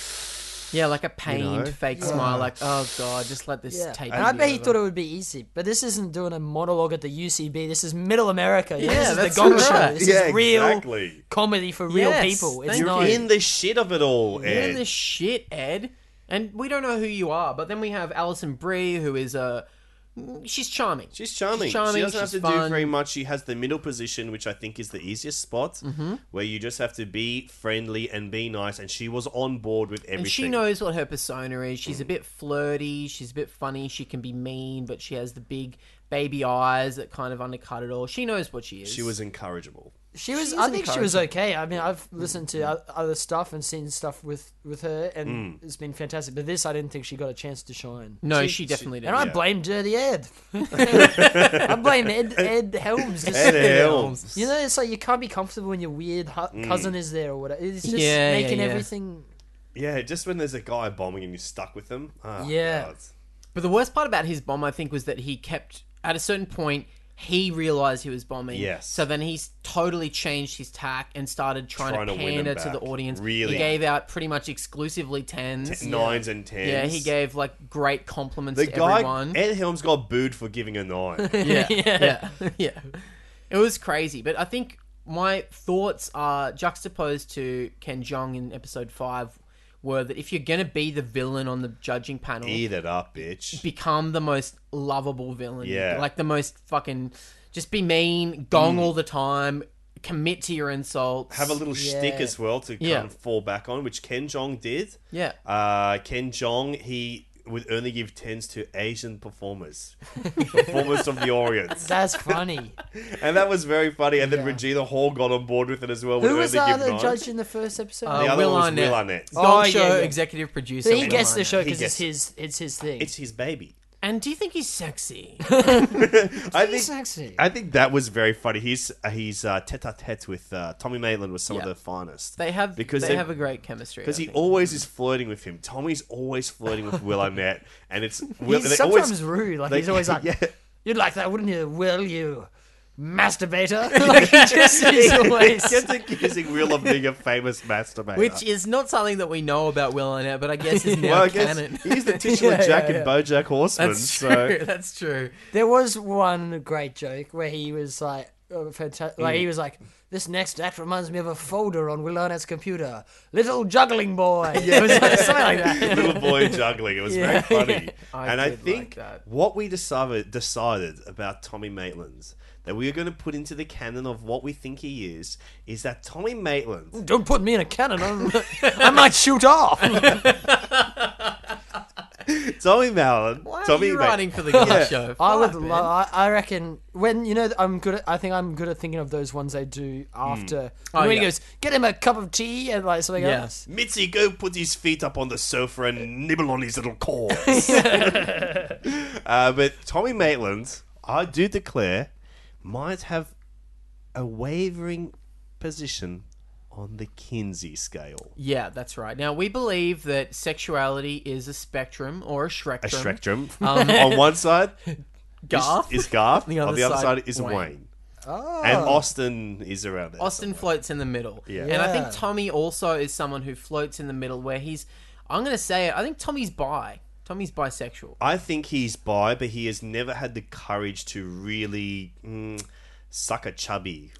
Yeah, like a pained, know? fake smile, like, oh god, just let this yeah. tape. And I be bet he over. thought it would be easy, but this isn't doing a monologue at the UCB. This is Middle America. Yeah, this is that's the Gong right. Show. This is real exactly. comedy for real Yes, people. It's thank not. you. In the shit of it all, You're Ed. in the shit, Ed. And we don't know who you are, but then we have Alison Brie, who is she's charming. She's charming. She doesn't have to do very much. She has the middle position, which I think is the easiest spot, where you just have to be friendly and be nice. And she was on board with everything. And she knows what her persona is. She's a bit flirty. She's a bit funny. She can be mean, but she has the big baby eyes that kind of undercut it all. She knows what she is. She was incorrigible. She was. She's I think she was encouraging. okay. I mean, I've listened to other stuff and seen stuff with her, and it's been fantastic. But this, I didn't think she got a chance to shine. No, she definitely And didn't. I blame Dirty Ed. I blame Ed Helms. Just, Ed Helms. You know, it's like you can't be comfortable when your weird cousin is there or whatever. It's just Yeah, making yeah. everything. Yeah, just when there's a guy bombing and you're stuck with them. Oh, Yeah. God. But the worst part about his bomb, I think, was that he kept, at a certain point, he realised he was bombing. Yes. So then he's totally changed his tack and started trying to win them pander to the back. audience. Really? He gave out pretty much exclusively tens. Nines and tens. Yeah, he gave like great compliments The to guy, everyone. Ed Helms, got booed for giving a 9. Yeah. It was crazy. But I think my thoughts are juxtaposed to Ken Jeong in episode 5 were that if you're going to be the villain on the judging panel, Eat it up, bitch. become the most lovable villain. Yeah. Like the most fucking... Just be mean, gong all the time, commit to your insults. Have a little shtick as well to kind Yeah. of fall back on, which Ken Jeong did. Yeah. Ken Jeong, he would only give 10s to Asian performers from the Orient. That's funny. And that was very funny. And then Regina Hall got on board with it as well. Who was the only give other 9s. judge in the first episode? The other Will one was Arnett. Will Arnett. Gong yeah, Show yeah. executive producer. So he Will gets the Arnett. show He because gets it's his thing. It's his baby. And do you think he's sexy? I He's think sexy. I think that was very funny. He's tete-a-tete with Tommy Maitland was some of Yeah. the finest. They have Because they they- have a great chemistry. Because I he think. always is flirting with him. Tommy's always flirting with Will Arnett, and it's Will, He's they sometimes always, rude. Like they- he's always like, yeah. "You'd like that, wouldn't you, Will? You masturbator." Like he just is always. He gets accusing Will of being a famous masturbator. Which is not something that we know about Will Arnett, but I guess is now well, I guess canon. he's the titular Yeah, Jack yeah, in BoJack Horseman. That's true. so That's true. There was one great joke where he was like, he was like, "This next act reminds me of a folder on Will Arnett's computer. Little juggling boy." It was like, something like that. little boy juggling. It was very funny. I and I did like think that. what we decided about Tommy Maitland that we are going to put into the canon of what we think he is that Tommy Maitland. Don't put me in a cannon. I might shoot off. Tommy Maitland. Why Tommy are you Ma- writing for the Guy Yeah. Show? I would. Fuck, man. I reckon when I think I'm good at thinking of those ones they do after. Oh, when yeah. he goes, get him a cup of tea and like something Yeah. else. Mitzi, go put his feet up on the sofa and nibble on his little claws. But Tommy Maitland, I do declare, might have a wavering position on the Kinsey scale. Yeah, that's right. Now, we believe that sexuality is a spectrum or a A shrectrum. spectrum. On one side Garth. is Garth, The on other the other side, side is Wayne. Wayne. And Austin is around there. Austin floats in the middle. Yeah. And I think Yeah. Tommy also is someone who floats in the middle where I'm going to say it, I think Tommy's bi. Tommy's bisexual. I think he's bi, but he has never had the courage to really suck a chubby.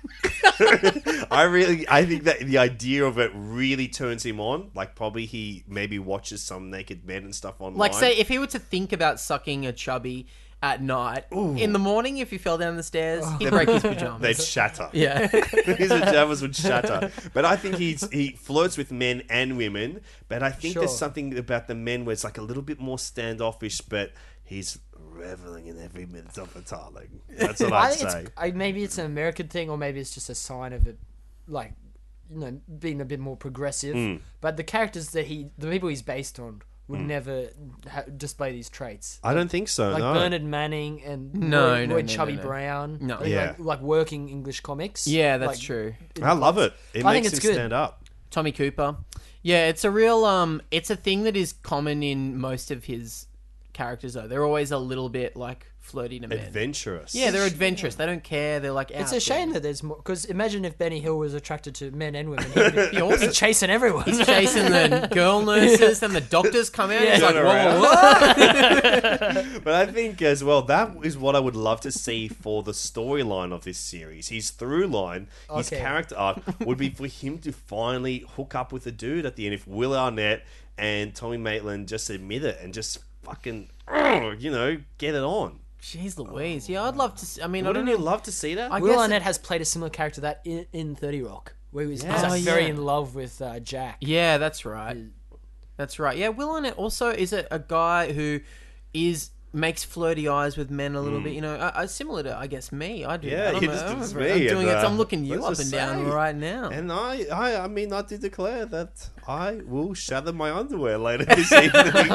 I think that the idea of it really turns him on. Like, probably he maybe watches some naked men and stuff online. Like, say, if he were to think about sucking a chubby at night, in the morning, if he fell down the stairs, he'd break his pajamas. they'd shatter. Yeah. His pajamas would shatter. But I think he flirts with men and women. But I think there's Sure. something about the men where it's like a little bit more standoffish, but he's reveling in every minute of it, darling. That's what I I'd think say. maybe it's an American thing, or maybe it's just a sign of it, like being a bit more progressive. Hmm. But the characters that the people he's based on, would never display these traits. I don't think so, Like no. Bernard Manning and Roy No, Chubby no. Brown. No. Like, Yeah. like working English comics. Yeah, that's Like, true. I love it. It I think makes it's him good. stand up. Tommy Cooper. Yeah, it's a real it's a thing that is common in most of his characters though. They're always a little bit like flirty to men. Adventurous. Yeah, they're adventurous. They don't care. They're like It's out a shame there. that there's more. Because imagine if Benny Hill was attracted to men and women. He'd be awesome. chasing everyone. He's chasing the girl nurses and the doctors come out. He's like, Turn whoa, around. whoa, whoa. But I think as well, that is what I would love to see for the storyline of this series. His through line, his Okay. character arc, would be for him to finally hook up with a dude at the end. If Will Arnett and Tommy Maitland just admit it and just fucking, get it on. Jeez Louise. Yeah, I'd love to see, I mean, I Wouldn't don't you know. love to see that? I Will guess Arnett has played a similar character to that in 30 Rock, where he was he's, Yeah. like, Oh, very yeah. in love with Jack. Yeah, that's right. That's right. Yeah, Will Arnett also is a guy who makes flirty eyes with men a little bit. Similar to I guess me. I do. Yeah, that. he I'm, just I'm, does I'm me, doing and, it. So I'm looking you let's up just and down say- right now. And I mean, I do declare that I will shatter my underwear later this evening.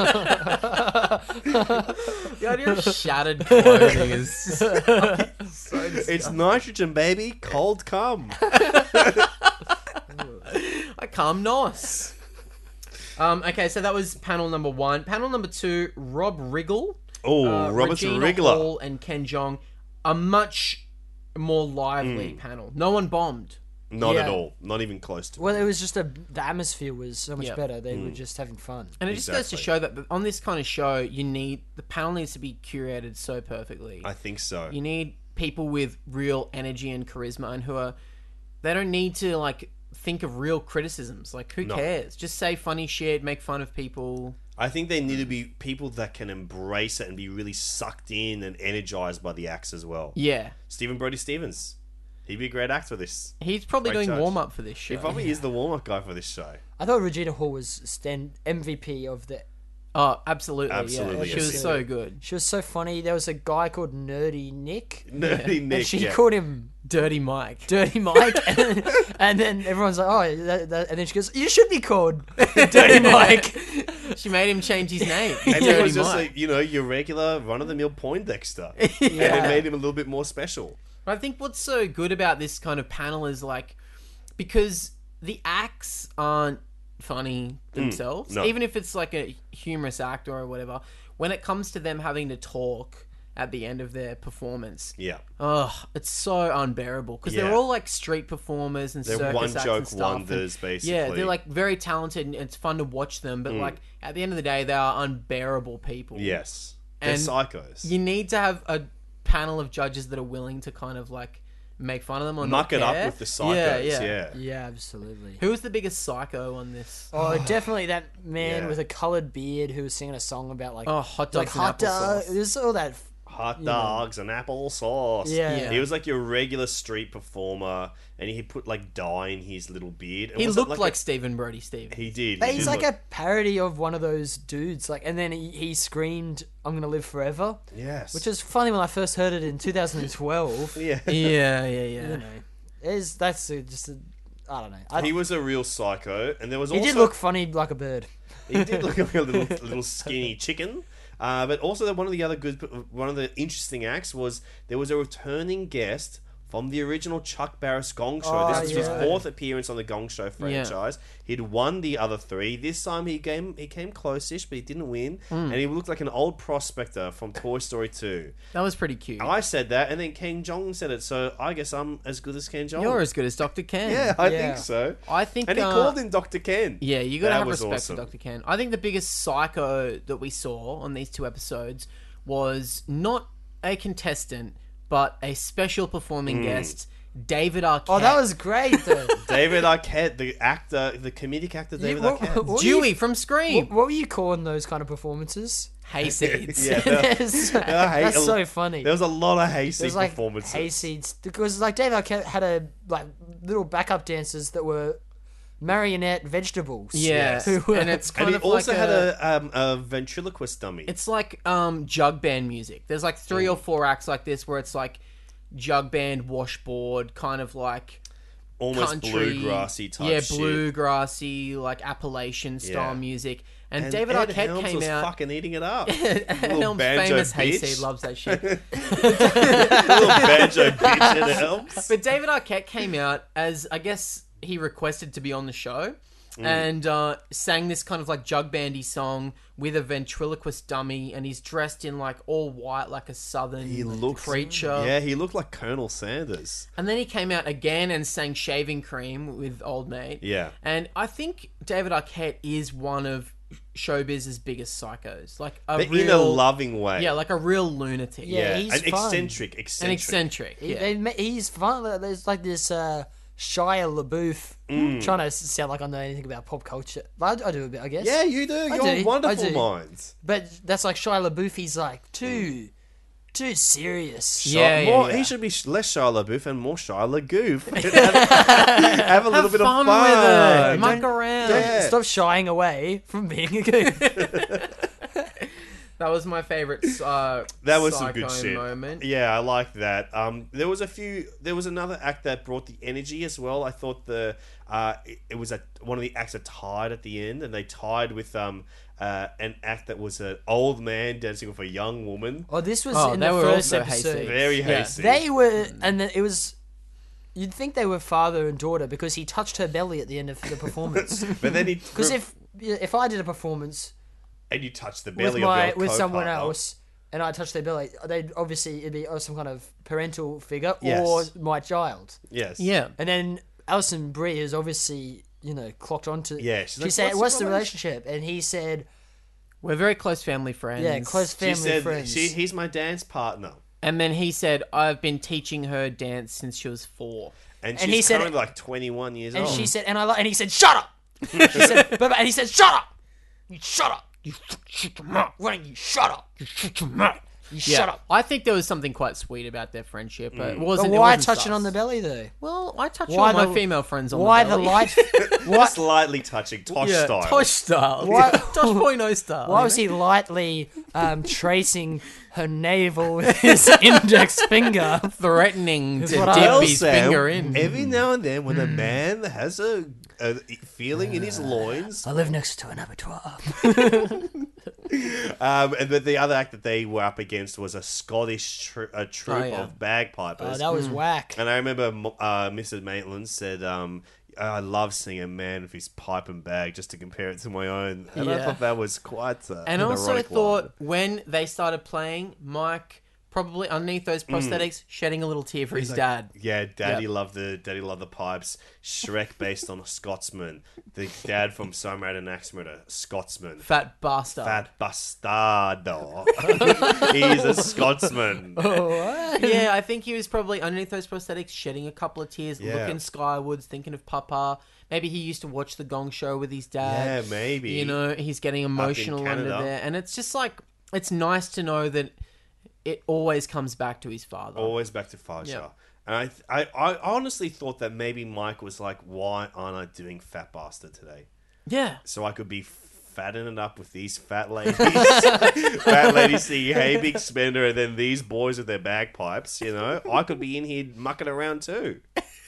The idea of shattered clothing is so It's nitrogen, baby. Cold cum. I come nice. Okay, so that was panel number 1. Panel number 2, Rob Riggle. Oh, Robert Regina Wriggler. Hall and Ken Jeong. A much more lively panel. No one bombed. Not Yeah. at all. Not even close to Well, it was just the atmosphere was so much Yeah. better. They were just having fun. And it just goes to Exactly. show that on this kind of show, the panel needs to be curated so perfectly. I think so. You need people with real energy and charisma and they don't need to like think of real criticisms. Like, who cares? Just say funny shit, make fun of people. I think they need to be people that can embrace it and be really sucked in and energized by the acts as well. Yeah. Stephen Brody Stevens. He'd be a great actor for this. He's probably Great doing judge. warm up for this show. He probably is the warm-up guy for this show. I thought Regina Hall was MVP of the Oh, absolutely. Absolutely, Yeah. She was yes. so good. She was so funny. There was a guy called Nerdy Nick. Nerdy Nick. And she yeah. called him Dirty Mike. Dirty Mike. And then everyone's like, oh, and then she goes, you should be called Dirty Mike. She made him change his name. And it Dirty was just Mike. like, your regular run-of-the-mill Poindexter. And it made him a little bit more special. But I think what's so good about this kind of panel is like, because the acts aren't funny themselves, no. even if it's like a humorous act or whatever, when it comes to them having to talk at the end of their performance, Yeah. it's so unbearable because Yeah. they're all like street performers and They're circus acts one-joke and stuff. wonders, and, basically. Yeah, they're like very talented and it's fun to watch them, but like at the end of the day, they are unbearable people. Yes. They're And psychos. You need to have a panel of judges that are willing to kind of like make fun of them or Muck not it up care. with the psychos, Yeah, yeah. Yeah, absolutely. Who was the biggest psycho on this? Oh, definitely that man Yeah. with a coloured beard who was singing a song about like hot like dogs and hot dog. applesauce. There's all that. Hot dogs and applesauce. Yeah. He was like your regular street performer, and he put like dye in his little beard. And He was it looked like a- Stephen Brody Stevens. He did. But He he's did like look- a parody of one of those dudes. Like, and then he screamed, "I'm gonna live forever," Yes. which is funny when I first heard it in 2012. Yeah. yeah. You know, just a, I don't know. He was a real psycho, and there was He also did look funny like a bird. He did look like a little skinny chicken. But also one of the interesting acts was there was a returning guest from the original Chuck Barris Gong Show. Oh, This was his yeah. fourth appearance on the Gong Show franchise. He'd won the other three. This time he came close-ish, but he didn't win. And he looked like an old prospector from Toy Story 2. That was pretty cute. I said that, and then Ken Jeong said it. So I guess I'm as good as Ken Jeong. You're as good as Dr. Ken. Yeah, I Yeah. think so. I think, and he called him Dr. Ken. Yeah, you gotta That have was respect awesome. for Dr. Ken. I think the biggest psycho that we saw on these two episodes was not a contestant, but a special performing guest, David Arquette. Oh, that was great though. David Arquette, the actor, the comedic actor, David what- Arquette. what were you- Dewey from Scream. What were you calling those kind of performances? Hayseeds. Yeah, That's so funny. There was a lot of hayseed There's like performances. hayseeds because like Dave Arquette had a like little backup dancers that were marionette vegetables. Yeah, Who were- and it's And kind he of also like had a ventriloquist dummy. It's like jug band music. There's like 3 or 4 acts like this where it's like jug band, washboard, kind of like almost country, bluegrassy type yeah, shit. bluegrassy, like Appalachian style Yeah. music. And, And David Ed Arquette Helms came was out. fucking eating it up. Helms, banjo famous bitch. hayseed, loves that shit. Little banjo bitch at Helms. But David Arquette came out as, I guess, he requested to be on the show. And sang this kind of like jug bandy song with a ventriloquist dummy, and he's dressed in like all white, like a southern preacher. Yeah, he looked like Colonel Sanders. And then he came out again and sang Shaving Cream with Old Mate. Yeah. And I think David Arquette is one of showbiz's biggest psychos. Like a But real, in a loving way. yeah, like a real lunatic. Yeah, he's an fun. eccentric. An eccentric. Yeah. He's fun. There's like this Shia LaBeouf. Trying to sound like I know anything about pop culture. I do a bit, I guess. Yeah, you do. I You're do. wonderful I do. minds. But that's like Shia LaBeouf. He's like too serious. He should be less Shia LaBeouf and more Shia LaGoof. have a little bit fun of fun. with it. Muck around. Yeah. Stop shying away from being a goof. That was my favorite That was some good psycho shit. moment. Yeah, I like that. There was another act that brought the energy as well. I thought it was one of the acts that tied at the end, and they tied with an act that was an old man dancing with a young woman. Oh, this was Oh, in they the were first also episode. hayseed. Very Yeah. hasty. They were, and it was. You'd think they were father and daughter because he touched her belly at the end of the performance. But then he Because if I did a performance and you touch the with belly of your with someone co-partner. else and I touched their belly, they'd obviously it'd be some kind of parental figure Yes. or my child. Yes. Yeah. And then Alison Brie is obviously clocked onto. Yeah, she's She like, said, "What's "What's the the relationship?" And he said, We're very close family friends. "Yeah, close She family said friends." he's my dance partner. And then he said, I've been teaching her dance since she was 4. And And she's he said- currently like 21 years and old. she said, and he said, "Shut up." She said, and he said, "Shut up. You shut up. You shut your mouth. Why don't you shut up? You shut your mouth." Shut up. I think there was something quite sweet about their friendship. But it But wasn't. why it wasn't touching sus. on the belly though? Well, I touch Why on my the- female friends on Why the the belly. light? Just lightly touching, Tosh Yeah, style. Tosh style. Why- Tosh.0 style. Why was he lightly tracing her navel with his index finger? threatening to what I- dip Well, his Sam, finger in? every now and then when a man has a feeling in his loins, I live next to an abattoir. and then the other act that they were up against was a Scottish troupe yeah. of bagpipers. Oh, that was whack. And I remember Mrs. Maitland said, I love seeing a man with his pipe and bag just to compare it to my own. And I Yeah. thought that was quite And an also ironic thought line. when they started playing, Mike probably underneath those prosthetics, shedding a little tear for his dad. Yeah, Daddy loved the pipes. Shrek based on a Scotsman. The dad from Somrad and Axmurder, Scotsman. Fat bastard. Fat bastardo. He's a Scotsman. Yeah, I think he was probably underneath those prosthetics, shedding a couple of tears, Yeah. looking skywards, thinking of Papa. Maybe he used to watch the Gong Show with his dad. Yeah, maybe. You know, he's getting emotional under Canada. there, and it's just like it's nice to know that it always comes back to his father. Always back to Faja. Yeah. And I honestly thought that maybe Mike was like, why aren't I doing Fat Bastard today? Yeah. So I could be fattening it up with these fat ladies. Fat ladies singing, hey, big spender, and then these boys with their bagpipes, you know? I could be in here mucking around too.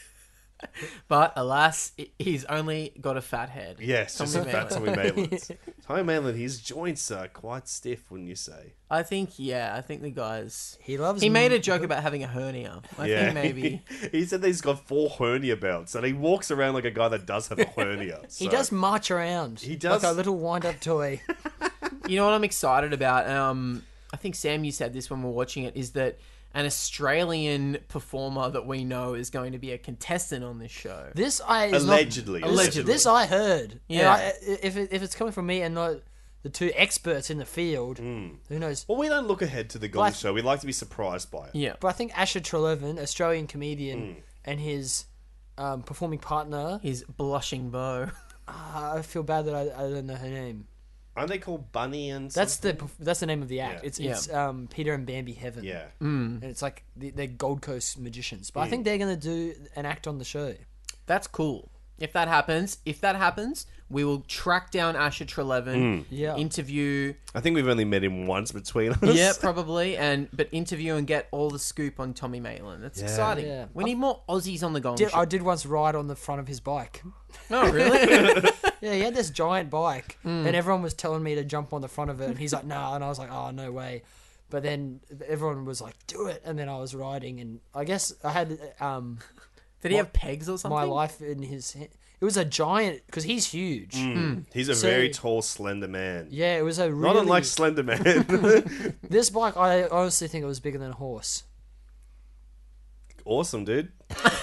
But alas, he's only got a fat head. Yes, just a Tommy fat Maitland. Tommy Maitland. Tommy Maitland, his joints are quite stiff, wouldn't you say? I think the guys. He loves. He made a joke about having a hernia. I think maybe. He said that he's got 4 hernia belts, and he walks around like a guy that does have a hernia. He so- does march around. He does. like a little wind-up toy. You know what I'm excited about? I think Sam, you said this when we were watching it. Is that an Australian performer that we know is going to be a contestant on this show? This Allegedly. This I heard. Yeah. And if it's coming from me and not the two experts in the field, who knows? Well, we don't look ahead to the Gong Like- Show. We like to be surprised by it. Yeah, But I think Asher Trelevin, Australian comedian, and his performing partner. his blushing beau. I feel bad that I don't know her name. Aren't they called Bunny and That's something? that's the name of the act. Yeah. It's Peter and Bambi Heaven. Yeah. And it's like they're Gold Coast magicians. But I think they're gonna do an act on the show. That's cool. If that happens, we will track down Asher Trelevin, Yeah. interview. I think we've only met him once between us. Yeah, probably, but interview and get all the scoop on Tommy Maitland. That's exciting. Yeah. We need more Aussies on the Gong I Show. did once ride on the front of his bike. Oh, really? Yeah, he had this giant bike, and everyone was telling me to jump on the front of it, and he's like, "Nah," and I was like, "Oh, no way." But then everyone was like, "Do it," and then I was riding, and I guess I had Did he have pegs or something? my life in his. It was a giant because he's huge. He's a So- very tall, slender man. Yeah, it was a really. Not unlike Slender Man. This bike, I honestly think it was bigger than a horse. Awesome, dude.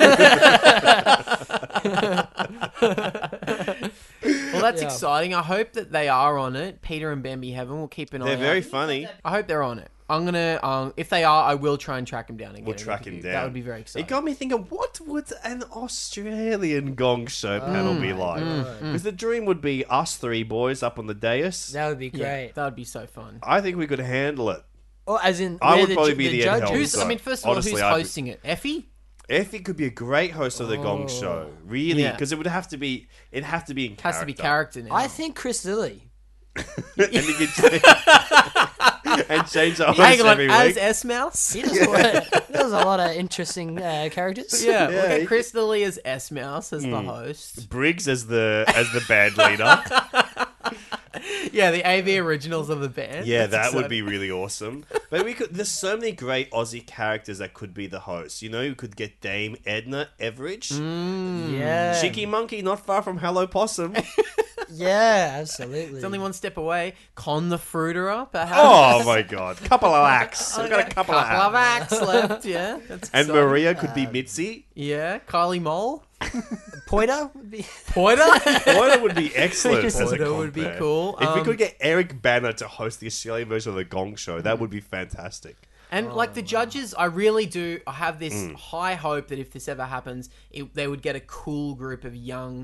Well, that's Yeah. exciting. I hope that they are on it. Peter and Bambi Heaven. We'll keep an eye They're out. very funny. I hope they're on it. I'm gonna. If they are, I will try and track him down and We'll get an track him interview. down. That would be very exciting. It got me thinking, what would an Australian Gong Show panel be like? Because the dream would be us 3 boys up on the dais. That would be Yeah, great. that would be so fun. I think we could handle it. Oh, as in, I we're would probably be the Ed judges. Helms. Who's? I mean, first of all, Honestly, who's I'd be- hosting it? Effie? Effie could be a great host of the Gong Show. Really? Yeah. Because it would have to be. It'd have to be in character. Has to be character now. I think Chris Lilly. and you could change, and change the host Hang on, every as week. S Mouse. He does, he does a lot of interesting characters. Yeah, we'll Yeah, get he- Chris Lilly as S Mouse as the host. Briggs as the band leader. Yeah, the AV originals of the band. Yeah, That's that would exciting. be really awesome. But we could. There's so many great Aussie characters that could be the host. You know, you could get Dame Edna Everidge, Yeah. Cheeky Monkey, not far from Hello Possum. Yeah, absolutely. It's only one step away. Con the Fruiterer, perhaps. Oh my god, couple of acts. We've got a couple of acts. acts left. Yeah, that's And exciting. Maria could be Mitzi. Yeah, Kylie Mole. Poiter would be. Poiter. Poiter would be excellent. as a Poiter would be compare. cool. If we could get Eric Banner to host the Australian version of the Gong Show, that would be fantastic. And like the judges, I really do. I have this high hope that if this ever happens, they would get a cool group of young,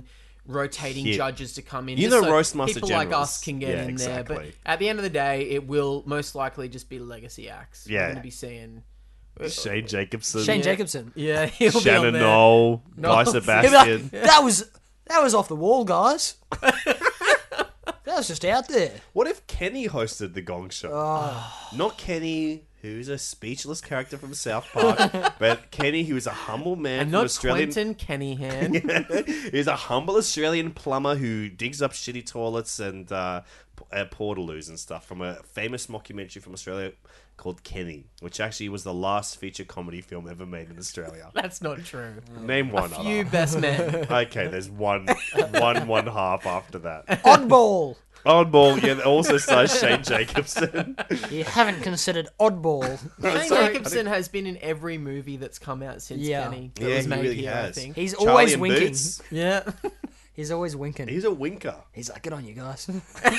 rotating Yeah. judges to come in. You just know, so Roastmaster people like Generals. us can get Yeah, in there. But exactly. at the end of the day, it will most likely just be legacy acts. Yeah. We're going to be seeing... Shane Jacobson. Shane Jacobson. Yeah, he'll be on Shannon there. Knoll. No. Guy He'll be Sebastian. like, that was off the wall, guys. That was just out there. What if Kenny hosted the Gong Show? Not Kenny, who's a speechless character from South Park, but Kenny, who is a humble man And from not Australian. Quentin Kennyhan. He's a humble Australian plumber who digs up shitty toilets and portaloos and stuff from a famous mockumentary from Australia called Kenny, which actually was the last feature comedy film ever made in Australia. That's not true. Name one other. You best man. Okay, there's one half after that. Oddball. Oddball, yeah, also stars Shane Jacobson. You haven't considered Oddball. Shane Sorry, Jacobson has been in every movie that's come out since Yeah. Kenny. That Yeah, was he made really here, has. I think. He's Charlie always and winking. Boots. Yeah. He's always winking. He's a winker. He's like, get on, you guys.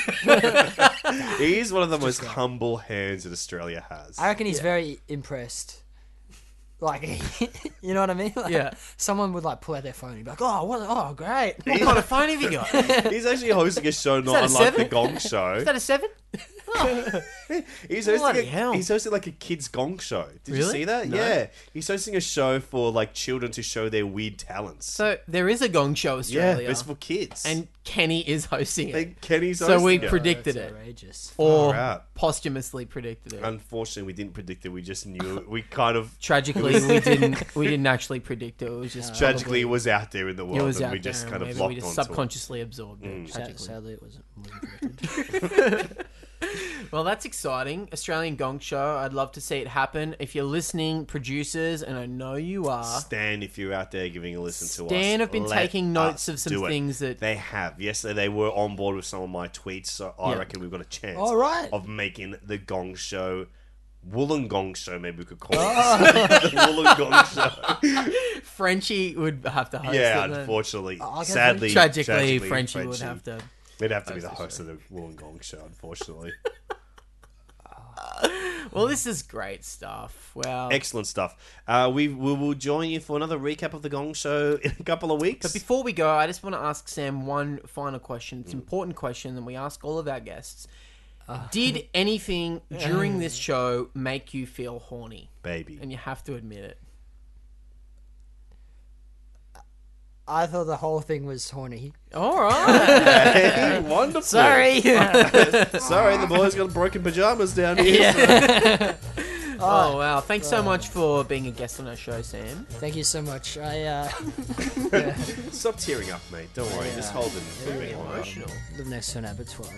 He's one of the most humble hands that Australia has. I reckon he's very impressed. Like, you know what I mean? Like, Yeah. Someone would like pull out their phone and be like, "Oh, what? Oh, great." What kind of phone have you got? Is He's actually hosting a show not that a unlike the 7? Gong Show. that a 7? He's Bloody hosting hell. he's hosting like a kids Gong Show. Did you Really? see that? No. Yeah. He's hosting a show for like children to show their weird talents. So there is a Gong Show yeah, Australia. it's for kids. And Kenny is hosting it. And Kenny's So hosting we it. predicted That's it. outrageous. Or Far out. posthumously predicted it. Unfortunately, we didn't predict it. We just knew it. We kind of Tragically, we didn't actually predict it. It was just tragically it probably- was out there in the it world, was and out we just there, kind of maybe locked we just onto it. subconsciously absorbed it. Tragically. Sadly, it wasn't predicted. Well, that's exciting. Australian Gong Show. I'd love to see it happen. If you're listening, producers, and I know you are, Stan, if you're out there giving a listen to us, Stan have been let taking notes us of some do it. things that- they have. Yesterday they were on board with some of my tweets, so I Yeah. reckon we've got a chance All right. of making the Gong Show. Wollongong Show, maybe we could call it. The Wollongong Show. Frenchie would have to host it. Yeah, then. unfortunately. I'll get Sadly, Tragically, Frenchie would have to. We'd have to be the host of the Wollongong Show, unfortunately. Well, this is great stuff. Wow. Excellent stuff. We will join you for another recap of the Gong Show in a couple of weeks. But before we go, I just want to ask Sam one final question. It's an important question that we ask all of our guests. Did anything during this show make you feel horny? Baby. And you have to admit it. I thought the whole thing was horny. All right. Hey, wonderful. Sorry. Sorry, the boy's got broken pajamas down here. Oh, wow. Thanks so much for being a guest on our show, Sam. Thank you so much. Stop tearing up, mate. Don't worry. Just hold it. Very emotional. Live next to an abattoir.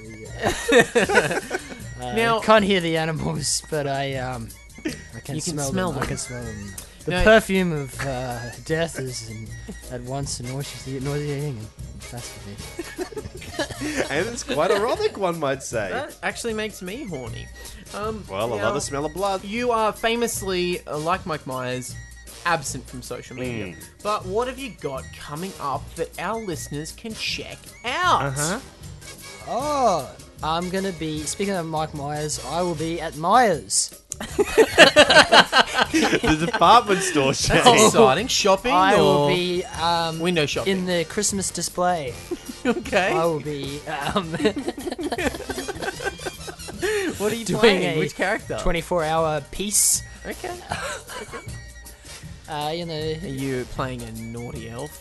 Now- I can't hear the animals, but I can You can smell smell them. them. I can smell them. The No. perfume of death is at once nauseating and fascinating. And it's quite erotic, one might say. That actually makes me horny. Well, I now, love the smell of blood. You are famously, like Mike Myers, absent from social media. But what have you got coming up that our listeners can check out? Oh, I'm gonna be speaking of Mike Myers. I will be at Myers. The department store That's chain. exciting. Shopping I or will be window shopping? in the Christmas display. Okay. I will be What are you doing playing? a Which character? 24-hour piece. Okay. You know, Are you playing a naughty elf?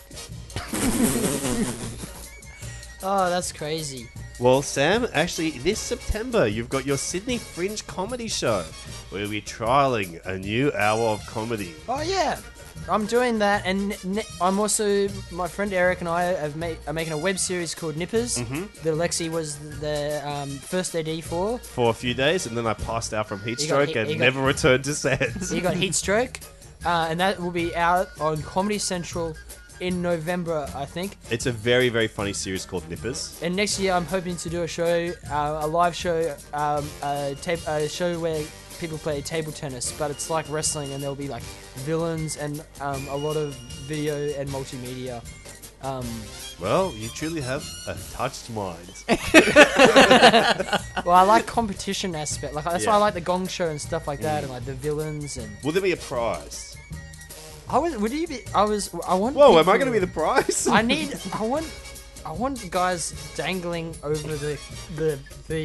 oh, that's crazy. Well, Sam, actually, this September, you've got your Sydney Fringe comedy show. We'll be trialling a new hour of comedy. Oh yeah, I'm doing that, and I'm also my friend Eric and I are making a web series called Nippers that Alexi was the first AD for. For a few days, and then I passed out from heat You got stroke he- and you got- never returned to set. He got heat stroke, and that will be out on Comedy Central in November, I think. It's a very, very funny series called Nippers. And next year, I'm hoping to do a show, a live show, a show where people play table tennis, but it's like wrestling, and there'll be like villains and a lot of video and multimedia. Well, you truly have a touched mind. Well, I like competition aspect. Like that's why I Yeah. like the Gong Show and stuff like that, and like the villains and. Will there be a prize? Would you be? I want. Whoa, am I people- going to be the prize? I want I want guys dangling over the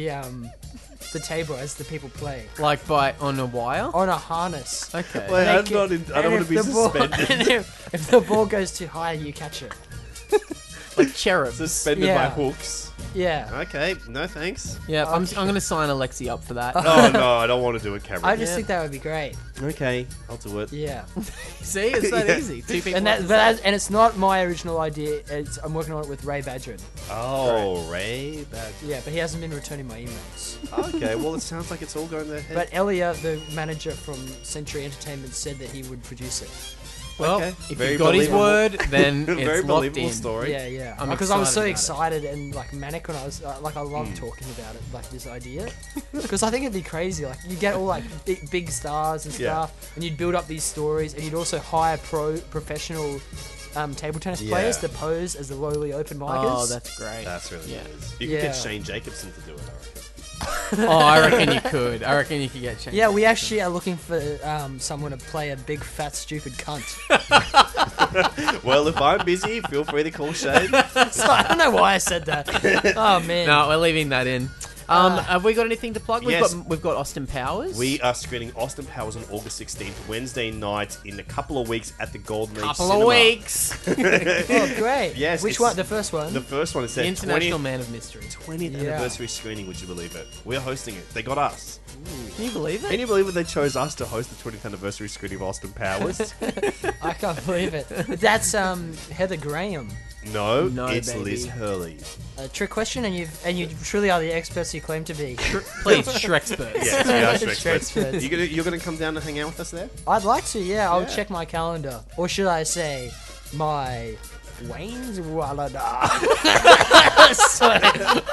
table as the people play Like on a wire? on a harness. Okay. Wait, I Make don't it- want and to if be the ball- suspended. and if the ball goes too high, you catch it. Like cherubs. Suspended Yeah. by hooks. Yeah. Okay, no thanks. Yeah, I'm going to sign Alexi up for that. Oh no, I don't want to do a camera. I just think that would be great. Okay, I'll do it. Yeah. See, it's that easy. Two people. And have to that, say. and it's not my original idea. I'm working on it with Ray Badgerin. Oh, Ray. Yeah, but he hasn't been returning my emails. Okay, well, it sounds like it's all going ahead. But Elliot, the manager from Century Entertainment, said that he would produce it. Well, Okay. if Very you've got his believable. word, then it's Very locked believable in. story. Yeah, yeah. I'm Because I was so excited excited and like manic when I was like I love talking about it, like this idea. Because I think it'd be crazy. Like you get all like big stars and Yeah. stuff, and you'd build up these stories, and you'd also hire professional table tennis players Yeah. to pose as the lowly open micers. Oh, that's great. That's really Yeah. good. You could Yeah. get Shane Jacobson to do it, I reckon. Oh, I reckon you could. I reckon you could get changed. Yeah, we actually are looking for someone to play a big fat stupid cunt. Well, if I'm busy, feel free to call Shane. So I don't know why I said that. Oh man. No, we're leaving that in. Have we got anything to plug? Yes. We've got Austin Powers. We are screening Austin Powers on August 16th, Wednesday night, in a couple of weeks at the Golden Age couple Cinema. of weeks. Oh great. Yes, Which it's- one? The first one. The first one is The their International 20th, Man of Mystery. 20th Yeah. anniversary screening, would you believe it? We're hosting it. They got us. Can you believe it? Can you believe it? They chose us to host the 20th anniversary screening of Austin Powers? I can't believe it. That's Heather Graham. No, No, it's baby. Liz Hurley. A trick question, and you truly are the experts you claim to be. Please, Shrexperts. Yes, we are Shrek Shrek experts. You're gonna come down and hang out with us there? I'd like to. Yeah, I'll check my calendar, or should I say, my Wayne's Walada. Sorry.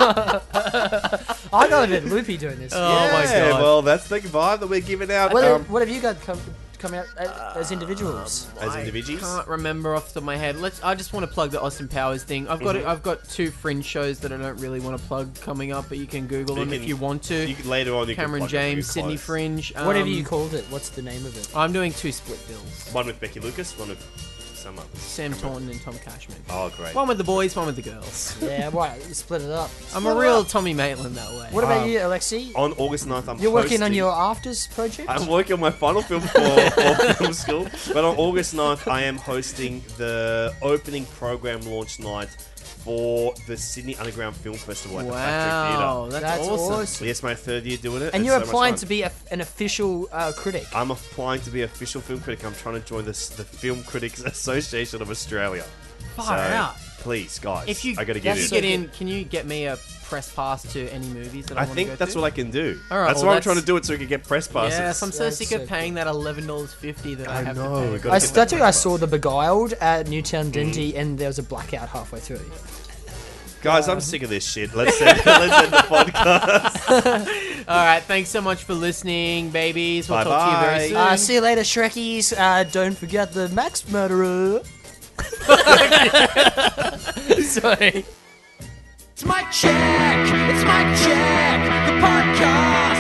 I got a bit loopy doing this. Oh my Yeah, god. well, that's the vibe that we're giving out. What have you got come out as individuals? As individuals? I can't remember off the top of my head. I just want to plug the Austin Powers thing. I've got two fringe shows that I don't really want to plug coming up, but you can Google them if you want to. You can, later on, you can Cameron plug it when James, you're Sydney close. Fringe. Whatever you called it. What's the name of it? I'm doing 2 split bills. One with Becky Lucas, one with some others. Sam Taunton and Tom Cashman. Oh, great. One with the boys, one with the girls. Yeah, right. You split it up. I'm a real Tommy Maitland that way. What about you, Alexi? On August 9th, I'm You're working on hosting- your afters project? I'm working on my final film for film school. But on August 9th, I am hosting the opening program launch night for the Sydney Underground Film Festival at the Factory Wow, Theatre. that's awesome. So yes, my third year doing it. And It's you're so much applying fun. to be an official critic. I'm applying to be official film critic. I'm trying to join the Film Critics Association of Australia. Far out. Please, guys, If you I gotta get get in. in, can you get me a press pass to any movies that I I want to think go that's to? what I can do. All right, that's well, why I'm that's- trying to do it so we can get press passes. Yes, I'm so That's sick so of paying that $11.50 that I have know, to pay. we for gotta I get still think I saw The Beguiled at Newtown Dinty, and there was a blackout halfway through. Guys, I'm sick of this shit. Let's end the podcast. All right, thanks so much for listening, babies. We'll talk to you Bye-bye. very soon. See you later, Shrekies. Don't forget the Max Murderer. Sorry. It's Mike Check. It's Mike Check. The podcast.